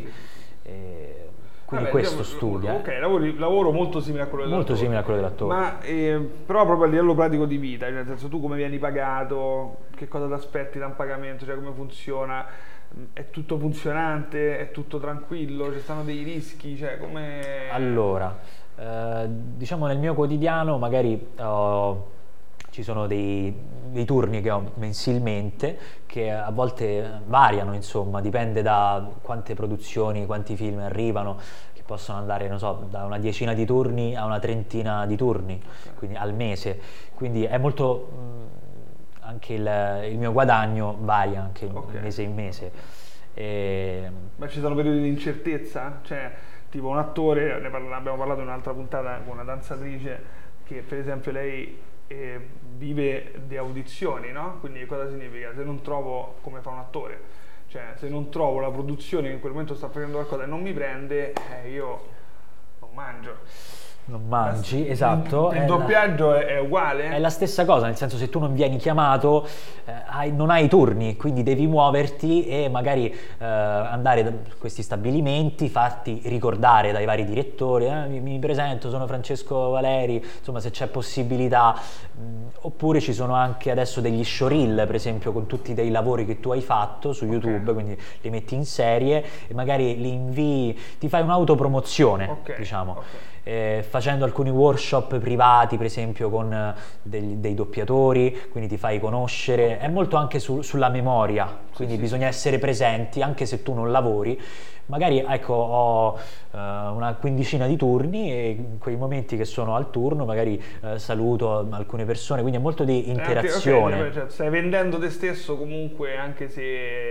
eh, quindi Vabbè, questo diciamo, studia. Ok, lavori- lavoro molto simile a quello Molto dell'attore. simile a quello dell'attore. Ma eh, però proprio a livello pratico di vita, nel senso tu come vieni pagato, che cosa ti aspetti da un pagamento, cioè come funziona, è tutto funzionante, è tutto tranquillo, ci stanno dei rischi, cioè come... Allora, eh, diciamo nel mio quotidiano magari ho- ci sono dei, dei turni che ho mensilmente che a volte variano, insomma, dipende da quante produzioni, quanti film arrivano, che possono andare, non so, da una decina di turni a una trentina di turni, quindi al mese. Quindi è molto... mh, anche il, il mio guadagno varia anche Ok. mese in mese. E, Ma ci sono periodi di incertezza? Cioè, tipo un attore, ne parla- abbiamo parlato in un'altra puntata con una danzatrice che per esempio lei eh, vive di audizioni, no? Quindi cosa significa? Se non trovo, come fa un attore, cioè se non trovo la produzione che in quel momento sta facendo qualcosa e non mi prende, eh, io non mangio. non mangi, esatto. Il, il è la- doppiaggio è, è uguale? È la stessa cosa, nel senso se tu non vieni chiamato, eh, hai- non hai turni, quindi devi muoverti e magari eh, andare da questi stabilimenti, farti ricordare dai vari direttori, "Eh, mi, mi presento, sono Francesco Valeri", insomma se c'è possibilità. Mh, oppure ci sono anche adesso degli showreel, per esempio, con tutti dei lavori che tu hai fatto su YouTube, quindi li metti in serie e magari li invii, ti fai un'autopromozione, Ok, diciamo. ok. Eh, facendo alcuni workshop privati, per esempio con eh, degli- dei doppiatori, quindi ti fai conoscere, è molto anche su- sulla memoria, quindi sì, bisogna essere presenti anche se tu non lavori. Magari ecco ho eh, una quindicina di turni e in quei momenti che sono al turno magari eh, saluto alcune persone, quindi è molto di Eh, anche- ok, interazione. cioè, stai vendendo te stesso comunque anche se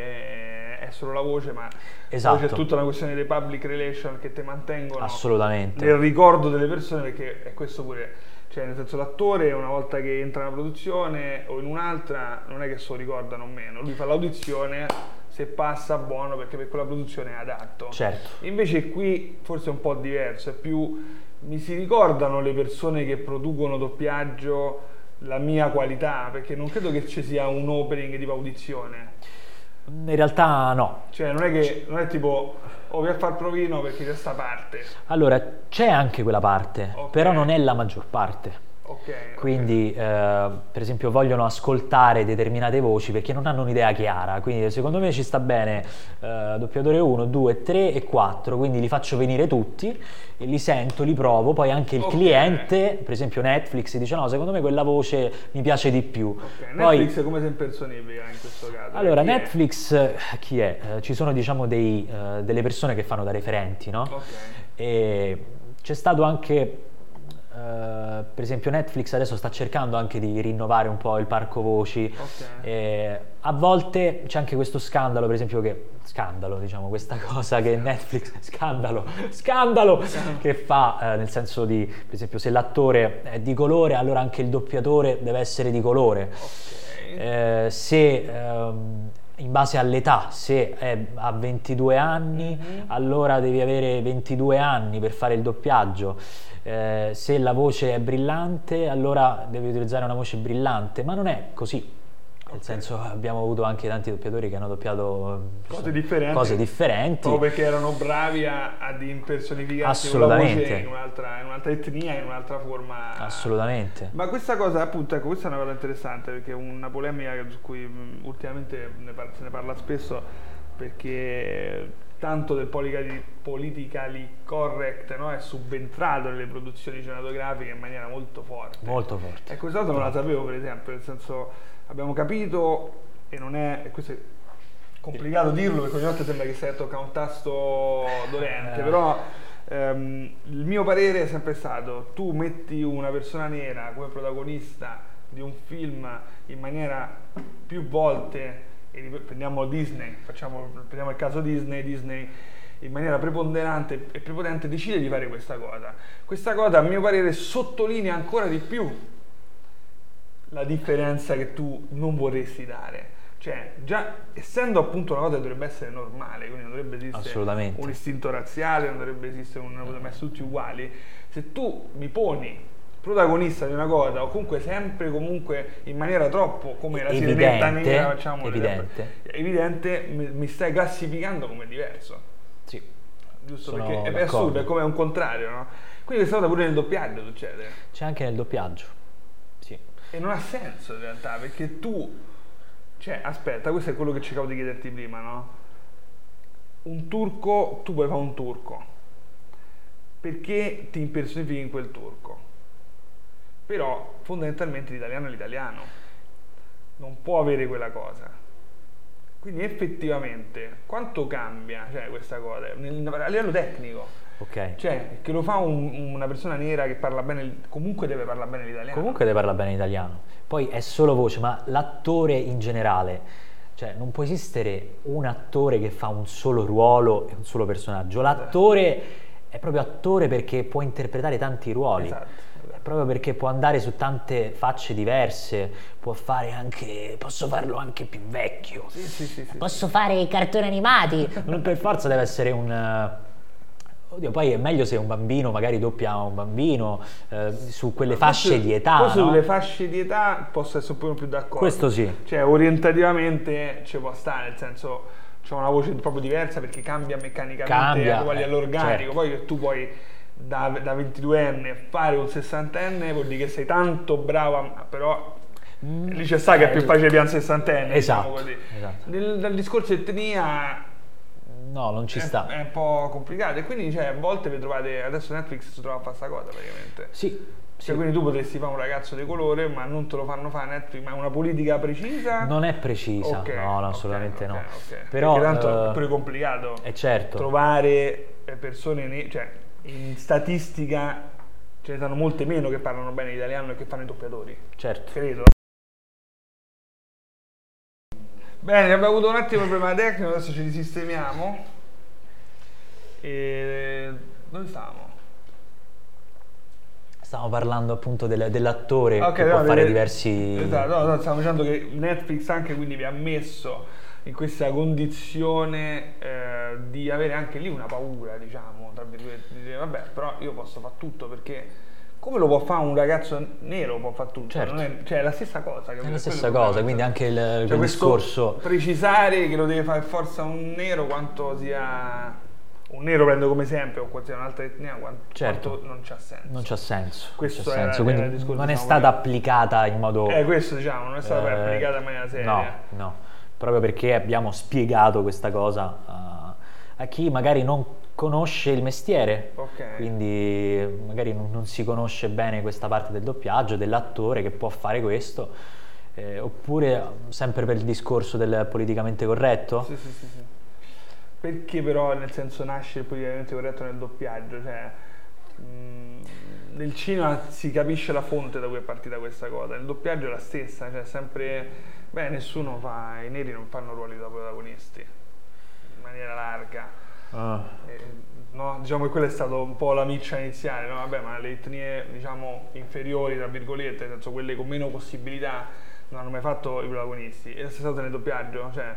è solo la voce, ma Esatto. poi c'è tutta una questione dei public relation che ti mantengono Assolutamente. nel ricordo delle persone, perché è questo pure, cioè nel senso l'attore una volta che entra in una produzione o in un'altra non è che se lo ricordano o meno, lui fa l'audizione, se passa buono perché per quella produzione è adatto. Certo. Invece qui forse è un po' diverso, è più mi si ricordano le persone che producono doppiaggio la mia qualità, perché non credo che ci sia un opening di audizione. In realtà no. Cioè non è che non è tipo o vai a far provino perché c'è sta parte. Allora c'è anche quella parte, Ok. però non è la maggior parte. Ok. ok. Quindi, eh, per esempio, vogliono ascoltare determinate voci perché non hanno un'idea chiara. Quindi, secondo me ci sta bene eh, doppiatore uno, due, tre e quattro. Quindi li faccio venire tutti, e li sento, li provo. Poi anche il Ok. cliente, per esempio Netflix, dice: no, secondo me quella voce mi piace di più. Ok, Poi, Netflix come si impersonifica in questo caso? allora, Chi è? Netflix eh, chi è? Eh, ci sono, diciamo, dei, eh, delle persone che fanno da referenti, no? Ok. E c'è stato anche. Uh, per esempio Netflix adesso sta cercando anche di rinnovare un po' il parco voci. Ok. E a volte c'è anche questo scandalo, per esempio che scandalo, diciamo, questa cosa che Netflix scandalo, scandalo che fa, eh, nel senso di, per esempio, se l'attore è di colore, allora anche il doppiatore deve essere di colore. Ok. Eh, se ehm, in base all'età, se è a ventidue anni, mm-hmm. allora devi avere ventidue anni per fare il doppiaggio. Eh, se la voce è brillante, allora devi utilizzare una voce brillante, ma non è così. Nel okay. senso, abbiamo avuto anche tanti doppiatori che hanno doppiato cose differenti, cose differenti. proprio perché erano bravi a, ad impersonificarsi con la voce in un'altra, in un'altra etnia, in un'altra forma. Assolutamente. Ma questa cosa, appunto, ecco, questa è una cosa interessante, perché è una polemica su cui mh, ultimamente ne par- se ne parla spesso, perché tanto del politically correct, no, è subentrato nelle produzioni cinematografiche in maniera molto forte. Molto forte. E questa cosa non la sapevo, per esempio, nel senso, abbiamo capito, e non è, e questo è complicato dirlo perché ogni volta sembra che stai a toccare un tasto dolente, eh. però ehm, il mio parere è sempre stato: tu metti una persona nera come protagonista di un film in maniera più volte, e prendiamo Disney, facciamo, prendiamo il caso Disney, Disney in maniera preponderante e prepotente decide di fare questa cosa. Questa cosa, a mio parere, sottolinea ancora di più la differenza che tu non vorresti dare. Cioè, già essendo appunto una cosa che dovrebbe essere normale, quindi non dovrebbe esistere un istinto razziale, non dovrebbe esistere un, non dovrebbe essere tutti uguali, se tu mi poni protagonista di una cosa, o comunque sempre comunque in maniera troppo come la sirenetta nera, facciamo evidente, evidente, mi, mi stai classificando come diverso. Sì. Giusto, perché è assurdo, è come un contrario, no? Quindi questa cosa pure nel doppiaggio succede. C'è anche nel doppiaggio. Sì. E non ha senso in realtà, perché tu, cioè, aspetta, questo è quello che cercavo di chiederti prima, no? Un turco, tu puoi fare un turco, perché ti impersonifichi in quel turco, però fondamentalmente l'italiano è l'italiano, non può avere quella cosa. Quindi effettivamente, quanto cambia, cioè, questa cosa, nel, a livello tecnico? Ok. Cioè, che lo fa un, una persona nera che parla bene, comunque deve parlare bene l'italiano. Comunque deve parlare bene l'italiano. Poi è solo voce, ma l'attore in generale, cioè non può esistere un attore che fa un solo ruolo e un solo personaggio. L'attore è proprio attore perché può interpretare tanti ruoli. Esatto. Proprio perché può andare su tante facce diverse, può fare anche, posso farlo anche più vecchio, sì, sì, sì, sì, posso sì. fare i cartoni animati, non per forza deve essere un... Oddio, poi è meglio se un bambino magari doppia un bambino, eh, su quelle fasce forse, di età, forse no? Sulle fasce di età posso essere un po' più d'accordo. Questo sì. Cioè, orientativamente ci può stare, nel senso, c'è una voce proprio diversa perché cambia meccanicamente, cambia, uguali eh, all'organico, certo. Poi che tu puoi da, da ventiduenne fare un sessantenne vuol dire che sei tanto bravo, però mm, lì c'è sta che è più facile più un sessantenne, esatto, diciamo così. Esatto. Nel, dal discorso etnia no, non ci è, sta. È un po' complicato e quindi, cioè, a volte vi trovate, adesso Netflix si trova a fare sta cosa praticamente. Sì. Cioè, sì. Quindi tu potresti fare un ragazzo di colore, ma non te lo fanno fare Netflix, ma è una politica precisa? Non è precisa, okay, no, no, okay, assolutamente okay, no. Okay. Però, perché tanto uh, è pure complicato è certo. trovare persone, ne- cioè in statistica ce ne sono molte meno che parlano bene l'italiano e che fanno i doppiatori. Certo. Credo. Bene, abbiamo avuto un attimo di problema tecnico, adesso ci risistemiamo. E dove stavamo? Stiamo parlando appunto del, dell'attore okay, che no, può fare vede, diversi... Esatto, no, no, stiamo dicendo che Netflix anche quindi vi ha messo in questa condizione eh, di avere anche lì una paura, diciamo, tra virgolette, di dire vabbè, però io posso fare tutto, perché come lo può fare un ragazzo nero, può fare tutto, certo. non è, cioè è la stessa cosa. È la stessa cosa, quindi anche il, cioè il discorso... Precisare che lo deve fare forza un nero quanto sia... Un nero prendo come esempio, o qualsiasi un'altra etnia, quanto, certo. quanto non c'ha senso. Non c'ha senso. Questo c'ha senso. Era, quindi era discorso, non è diciamo, stata che... applicata in modo... Eh, questo diciamo, non è stata eh, applicata in maniera seria. No, no, proprio perché abbiamo spiegato questa cosa a, a chi magari non conosce il mestiere, okay. Quindi magari non, non si conosce bene questa parte del doppiaggio, dell'attore che può fare questo, eh, oppure sempre per il discorso del politicamente corretto. Sì, sì, sì, sì. Perché però, nel senso, nasce il politicamente corretto nel doppiaggio? Cioè, mh, nel cinema si capisce la fonte da cui è partita questa cosa, nel doppiaggio è la stessa, cioè sempre, beh, nessuno fa, i neri non fanno ruoli da protagonisti in maniera larga. Ah. E, no, diciamo che quella è stata un po' la miccia iniziale, no? Vabbè, ma le etnie, diciamo, inferiori, tra virgolette, nel senso quelle con meno possibilità non hanno mai fatto i protagonisti. E è stato nel doppiaggio, cioè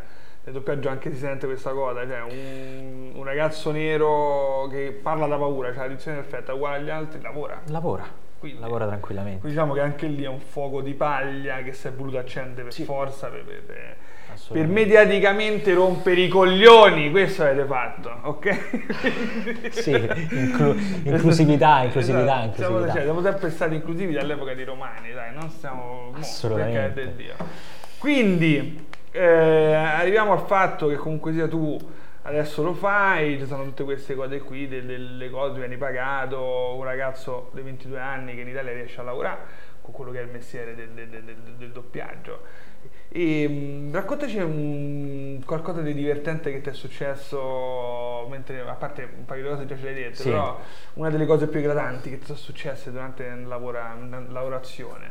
nel doppiaggio anche si sente questa cosa, cioè un, un ragazzo nero che parla da paura, cioè la dizione perfetta, uguale agli altri, lavora. Lavora, Quindi, lavora tranquillamente. quindi diciamo che anche lì è un fuoco di paglia che si è voluto accendere per Sì. forza, per, per, per, per Assolutamente. mediaticamente rompere i coglioni, questo avete fatto, ok? Sì, inclu- inclusività, inclusività, Esatto, siamo, inclusività. cioè, siamo sempre stati inclusivi dall'epoca dei romani, dai, non stiamo... mo, Assolutamente. per carità di Dio. Quindi, eh, arriviamo al fatto che comunque sia tu adesso lo fai, ci sono tutte queste cose qui, delle, delle cose, vieni pagato, un ragazzo di ventidue anni che in Italia riesce a lavorare con quello che è il mestiere del, del, del, del, del doppiaggio. E, mh, raccontaci un, qualcosa di divertente che ti è successo, mentre, a parte un paio di cose già ce l'hai dette, Sì. però una delle cose più eclatanti che ti sono successe durante la, lavora, la lavorazione.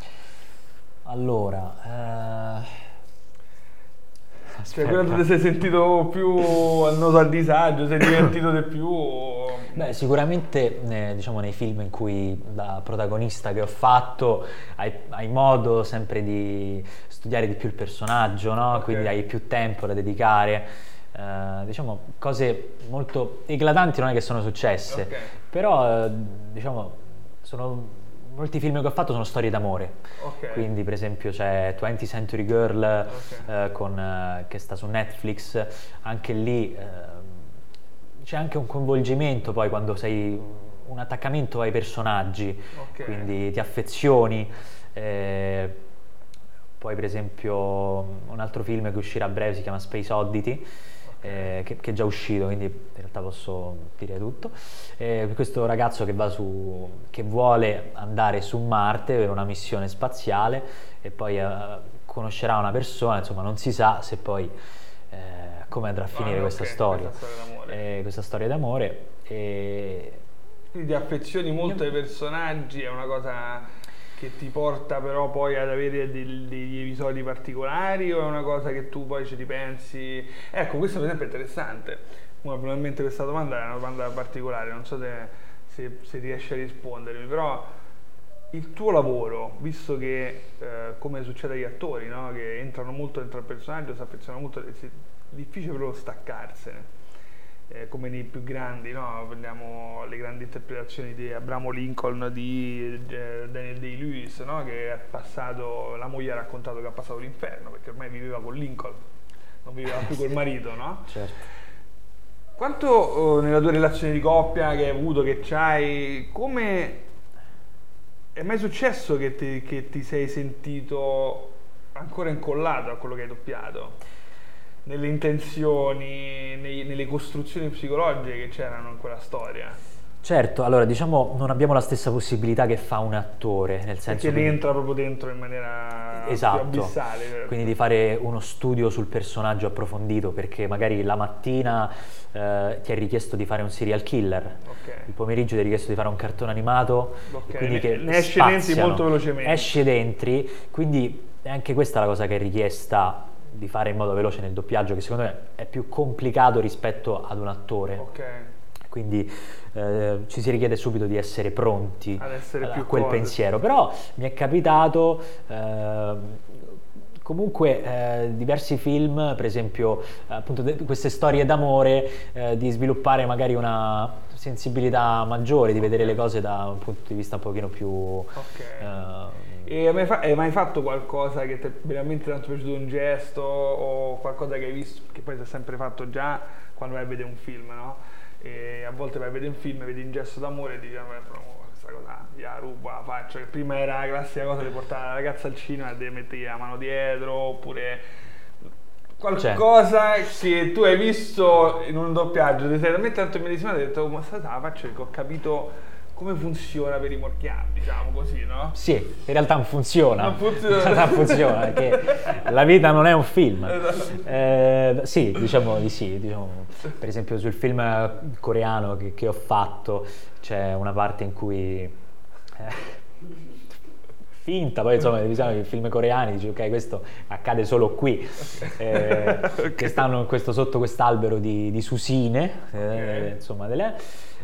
Allora, eh... Cioè, quello dove sei sentito più al noto al disagio, sei divertito di più? O... Beh, sicuramente eh, diciamo nei film in cui da protagonista che ho fatto hai, hai modo sempre di studiare di più il personaggio, no? Ok. Quindi hai più tempo da dedicare. Eh, diciamo cose molto eclatanti non è che sono successe, Ok. però eh, diciamo sono molti film che ho fatto sono storie d'amore. Ok. Quindi per esempio c'è twentieth Century Girl Ok. eh, con, eh, che sta su Netflix, anche lì eh, c'è anche un coinvolgimento poi quando sei un attaccamento ai personaggi, Ok. quindi ti affezioni. eh, poi per esempio un altro film che uscirà a breve si chiama Space Oddity, eh, che, che è già uscito, quindi in realtà posso dire tutto. Eh, questo ragazzo che va su, che vuole andare su Marte per una missione spaziale e poi eh, conoscerà una persona, insomma non si sa se poi eh, come andrà a finire Ah, questa ok, storia, questa storia d'amore. Eh, questa storia d'amore. E... Quindi ti affezioni molto ai personaggi, è una cosa che ti porta però poi ad avere del- degli episodi particolari o è una cosa che tu poi ci ripensi? Ecco, questo per esempio è interessante. Ora, probabilmente questa domanda è una domanda particolare, non so se, se, se riesci a rispondermi, però il tuo lavoro, visto che eh, come succede agli attori, no? Che entrano molto dentro il personaggio, si affezionano molto, è difficile proprio staccarsene. Eh, come nei più grandi, no? Prendiamo le grandi interpretazioni di Abramo Lincoln, di eh, Daniel Day-Lewis, no? Che è passato, la moglie ha raccontato che ha passato l'inferno perché ormai viveva con Lincoln, non viveva più col marito, no? Certo. Quanto eh, nella tua relazione di coppia che hai avuto, che c'hai, come è mai successo che ti, che ti sei sentito ancora incollato a quello che hai doppiato? Nelle intenzioni, nei- nelle costruzioni psicologiche che c'erano in quella storia? Certo, allora diciamo non abbiamo la stessa possibilità che fa un attore, nel senso Perché che ne entra proprio dentro in maniera esatto, più abissale. certo. quindi di fare uno studio sul personaggio approfondito, perché magari la mattina eh, ti è richiesto di fare un serial killer, Ok. il pomeriggio ti è richiesto di fare un cartone animato, Ok, e quindi ne- che ne esce dentro spaziano. molto velocemente. Esce dentri, quindi è anche questa la cosa che è richiesta di fare in modo veloce nel doppiaggio, che secondo me è più complicato rispetto ad un attore. Ok. Quindi eh, ci si richiede subito di essere pronti Ad essere a più quel cose. pensiero, però mi è capitato eh, comunque eh, diversi film, per esempio eh, appunto de- queste storie d'amore, eh, di sviluppare magari una sensibilità maggiore, di vedere le cose da un punto di vista un pochino più Ok. eh, E hai mai, fa- hai mai fatto qualcosa che ti è veramente tanto piaciuto, un gesto o qualcosa che hai visto, che poi ti hai sempre fatto già quando vai a vedere un film, no? E a volte vai a vedere un film e vedi un gesto d'amore e dici, "Ah, beh, oh, questa cosa, gliela rubo, la faccio." Che prima era la classica cosa di portare la ragazza al cinema e devi mettere la mano dietro, oppure qualcosa che tu hai visto in un doppiaggio, ti sei talmente tanto immedesimato e hai detto, "Oh, ma sta la faccio perché ho capito come funziona per i morchiati", diciamo così, no? Sì, in realtà non funziona. Non funziona. In realtà funziona, perché la vita non è un film. Esatto. Eh, sì, diciamo di sì. Diciamo, per esempio sul film coreano che, che ho fatto c'è una parte in cui... eh, finta, poi insomma diciamo che i film coreani dici ok, questo accade solo qui, eh, Ok. che stanno in questo, sotto quest'albero di, di susine, eh, Ok. insomma delle,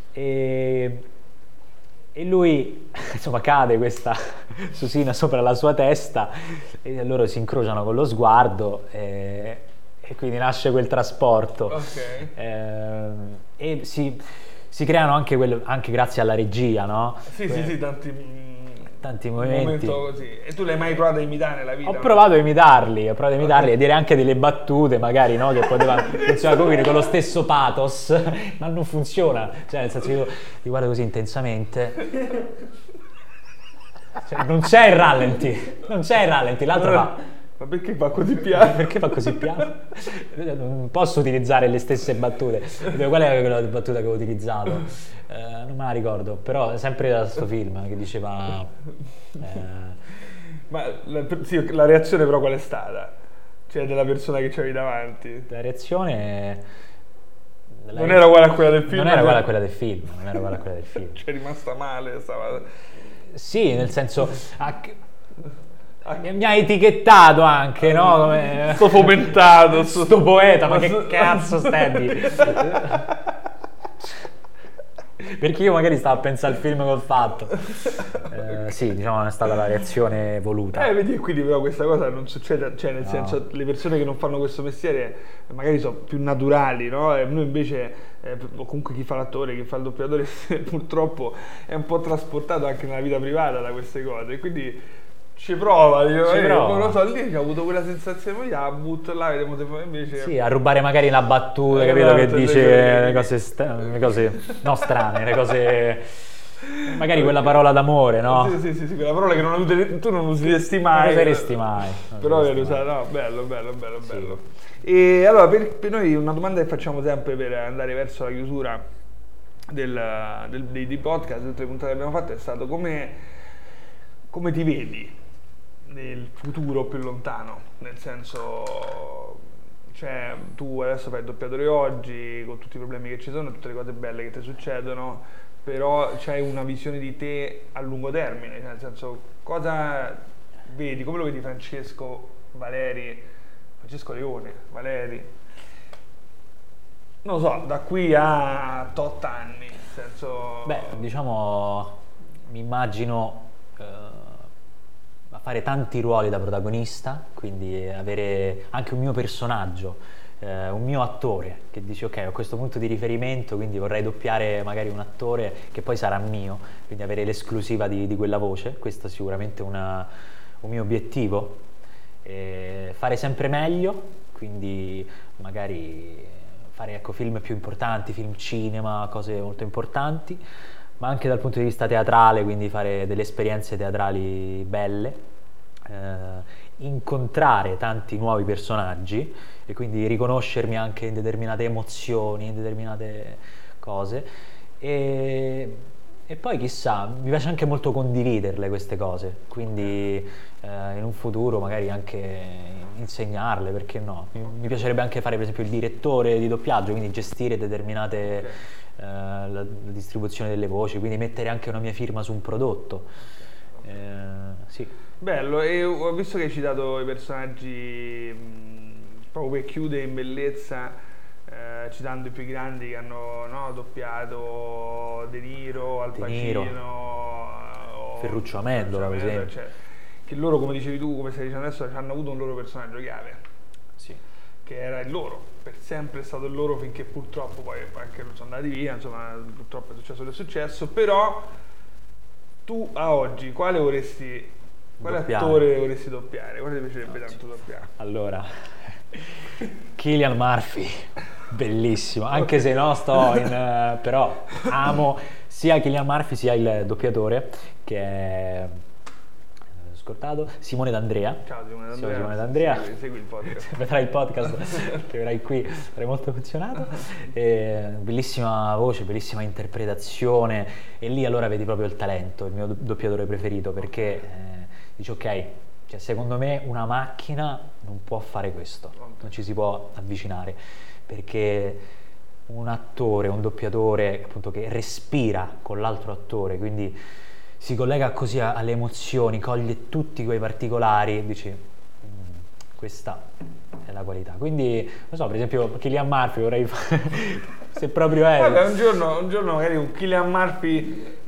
e, e lui insomma cade questa susina sopra la sua testa e loro si incrociano con lo sguardo e, e quindi nasce quel trasporto. Ok. Eh, e si, si creano anche, quelle, anche grazie alla regia, no? Sì, Que- sì, sì, tanti, mm, tanti un momenti. momento così. E tu l'hai mai provato a imitare nella vita? Ho provato a imitarli, ho provato a imitarli e dire anche delle battute magari, no? Che potevano funzionare come con lo stesso pathos, ma non funziona. Cioè, nel senso che io ti guardo così intensamente. Cioè, non c'è il rallenti, non c'è il rallenti, l'altro fa. Ma perché fa così piano? Perché fa così piano? Non posso utilizzare le stesse battute. Qual è quella battuta che ho utilizzato? Eh, non me la ricordo, però sempre da questo film che diceva... Eh, Ma la, sì, la reazione però qual è stata? Cioè della persona che c'avevi davanti? la reazione... la- Non era uguale a quella del film? Non era cioè- uguale a quella del film, non era uguale a quella del film. C'è rimasta male, stava... Sì, nel senso... ha- mi ha etichettato anche, no? Come... Sto fomentato, sto, sto poeta, ma che cazzo stai a dire? Perché io magari stavo a pensare al film che ho fatto. Eh, sì, diciamo non è stata la reazione voluta. Eh, vedi, quindi però questa cosa non succede, cioè nel No. senso le persone che non fanno questo mestiere magari sono più naturali, no? E noi invece, eh, o comunque chi fa l'attore, chi fa il doppiatore, purtroppo è un po' trasportato anche nella vita privata da queste cose, e quindi ci prova, dico, Ci eh, prova. non lo so, lì ho avuto quella sensazione, poi la butto là, vediamo se poi invece... Sì, a rubare magari una battuta, Eh, capito? Che esatto, dice le- le cose, sta- le cose no strane, le cose... Magari quella parola d'amore, no? Sì, sì, sì, sì, quella parola che non usi- tu non useresti mai. Non useresti mai. Non Però useresti viene mai. usata, no, bello, bello, bello, Sì. bello. E allora, per, per noi una domanda che facciamo sempre per andare verso la chiusura del, del- dei, dei podcast, tutte le puntate che abbiamo fatto, è stato come, come ti vedi nel futuro più lontano? Nel senso, cioè, tu adesso fai il doppiatore oggi, con tutti i problemi che ci sono, tutte le cose belle che ti succedono, però c'hai una visione di te a lungo termine, cioè, nel senso, cosa vedi, come lo vedi Francesco Valeri, Francesco Leone, Valeri, non lo so, da qui a tot anni, nel senso... Beh, diciamo, mi immagino eh, a fare tanti ruoli da protagonista, quindi avere anche un mio personaggio, eh, un mio attore, che dici ok, ho questo punto di riferimento, quindi vorrei doppiare magari un attore che poi sarà mio, quindi avere l'esclusiva di, di quella voce, questo è sicuramente una- un mio obiettivo. E fare sempre meglio, quindi magari fare ecco, film più importanti, film cinema, cose molto importanti, ma anche dal punto di vista teatrale, quindi fare delle esperienze teatrali belle, eh, incontrare tanti nuovi personaggi e quindi riconoscermi anche in determinate emozioni, in determinate cose e, e poi chissà, mi piace anche molto condividerle queste cose, quindi eh, in un futuro magari anche insegnarle, perché no? Mi, mi piacerebbe anche fare per esempio il direttore di doppiaggio, quindi gestire determinate... eh, la, la distribuzione delle voci, quindi mettere anche una mia firma su un prodotto. Eh, sì. Bello, e ho visto che hai citato i personaggi mh, proprio per chiudere in bellezza, eh, citando i più grandi che hanno no, doppiato De Niro, Al De Pacino, Niro. o- Ferruccio Amendola, per Amendola, esempio. cioè, che loro, come dicevi tu, come stai dicendo adesso, hanno avuto un loro personaggio chiave, Sì. che era il loro, per sempre è stato il loro, finché purtroppo poi anche sono andati via, insomma purtroppo è successo quello che è successo, però tu a oggi quale vorresti, quale Doppiare. attore vorresti doppiare? Quale ti piacerebbe tanto doppiare? Allora, Cillian Murphy, bellissimo, anche se no sto in... eh, però amo sia Cillian Murphy sia il doppiatore, che è... eh, scordato, Simone D'Andrea. Ciao Simone Ciao, D'Andrea, Simone D'Andrea. Segui, segui il podcast. Vedrai il podcast che verrai qui, sarei molto emozionato. E, bellissima voce, bellissima interpretazione e lì allora vedi proprio il talento, il mio do- doppiatore preferito, perché eh, dici ok, cioè, secondo me una macchina non può fare questo, non ci si può avvicinare, perché un attore, un doppiatore appunto che respira con l'altro attore, quindi si collega così a- alle emozioni, coglie tutti quei particolari e dici "Mm, questa è la qualità". Quindi, non so, per esempio Cillian Murphy vorrei fare, se proprio è... Guarda, un giorno, un giorno magari un Cillian Murphy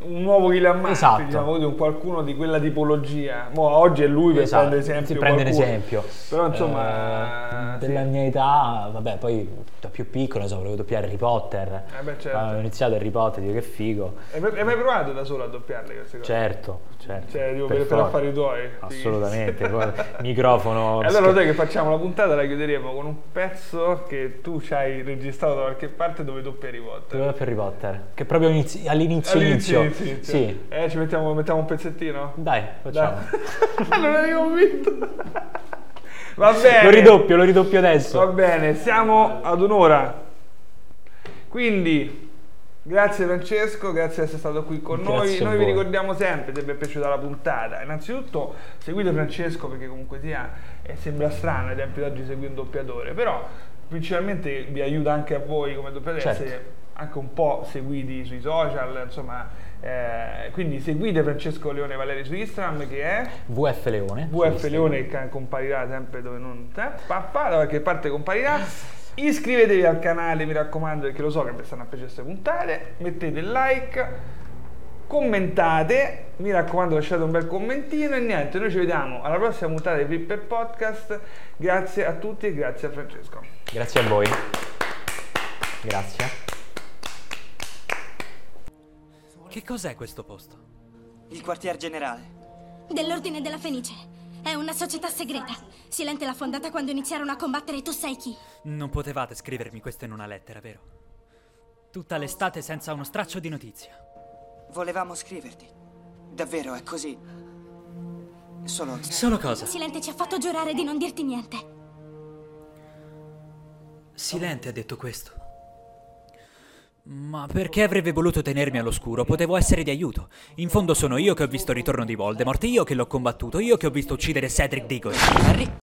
un nuovo Kylian Mbappé, Esatto. diciamo, di un qualcuno di quella tipologia. Mo, oggi è lui per Esatto, prendere esempio si prende un qualcuno. esempio. Però insomma, Eh, della sì. mia età, vabbè, poi da più piccolo, so, volevo doppiare Harry Potter. Eh beh, certo. Quando ho iniziato Harry Potter, dico che figo. Hai mai hai mai provato da solo a doppiarle queste cose? Certo, certo. Cioè, dico, per, per forza. affari tuoi. Assolutamente. Poi, microfono. E allora lo sai che facciamo la puntata, la chiuderemo con un pezzo che tu ci hai registrato da qualche parte dove doppi Harry Potter. Dove Harry Potter? Che proprio inizi- all'inizio, All'inizio, inizio. inizio. Sì. Eh, ci mettiamo, mettiamo un pezzettino? Dai, facciamo. Dai. Non eri convinto. Va bene. Lo ridoppio, lo ridoppio adesso. Va bene, siamo ad un'ora. Quindi, grazie Francesco, grazie di essere stato qui con Grazie noi. a Noi vi voi. ricordiamo sempre, se vi è piaciuta la puntata, innanzitutto seguite Francesco perché comunque sia, eh, sembra strano ai tempi d'oggi seguire un doppiatore, però principalmente vi aiuta anche a voi come doppiatore, Certo. essere anche un po' seguiti sui social, insomma, eh, quindi seguite Francesco Leone Valeri su Instagram che è V F Leone. V F Leone, che comparirà sempre dove non te, papà, da qualche parte comparirà. Iscrivetevi al canale, mi raccomando, perché lo so che vi stanno a piacere queste puntate. Mettete il like, commentate, mi raccomando, lasciate un bel commentino e niente, noi ci vediamo alla prossima puntata di Flipper Podcast. Grazie a tutti e grazie a Francesco. Grazie a voi. Grazie. Che cos'è questo posto? Il quartier generale. Dell'Ordine della Fenice. È una società segreta. Silente l'ha fondata quando iniziarono a combattere, tu sai chi. Non potevate scrivermi questo in una lettera, vero? Tutta l'estate senza uno straccio di notizia. Volevamo scriverti. Davvero, è così. Solo... Solo cosa? Silente ci ha fatto giurare di non dirti niente. Silente ha detto questo. Ma perché avrebbe voluto tenermi all'oscuro? Potevo essere di aiuto. In fondo sono io che ho visto il ritorno di Voldemort, io che l'ho combattuto, io che ho visto uccidere Cedric Diggory. Harry?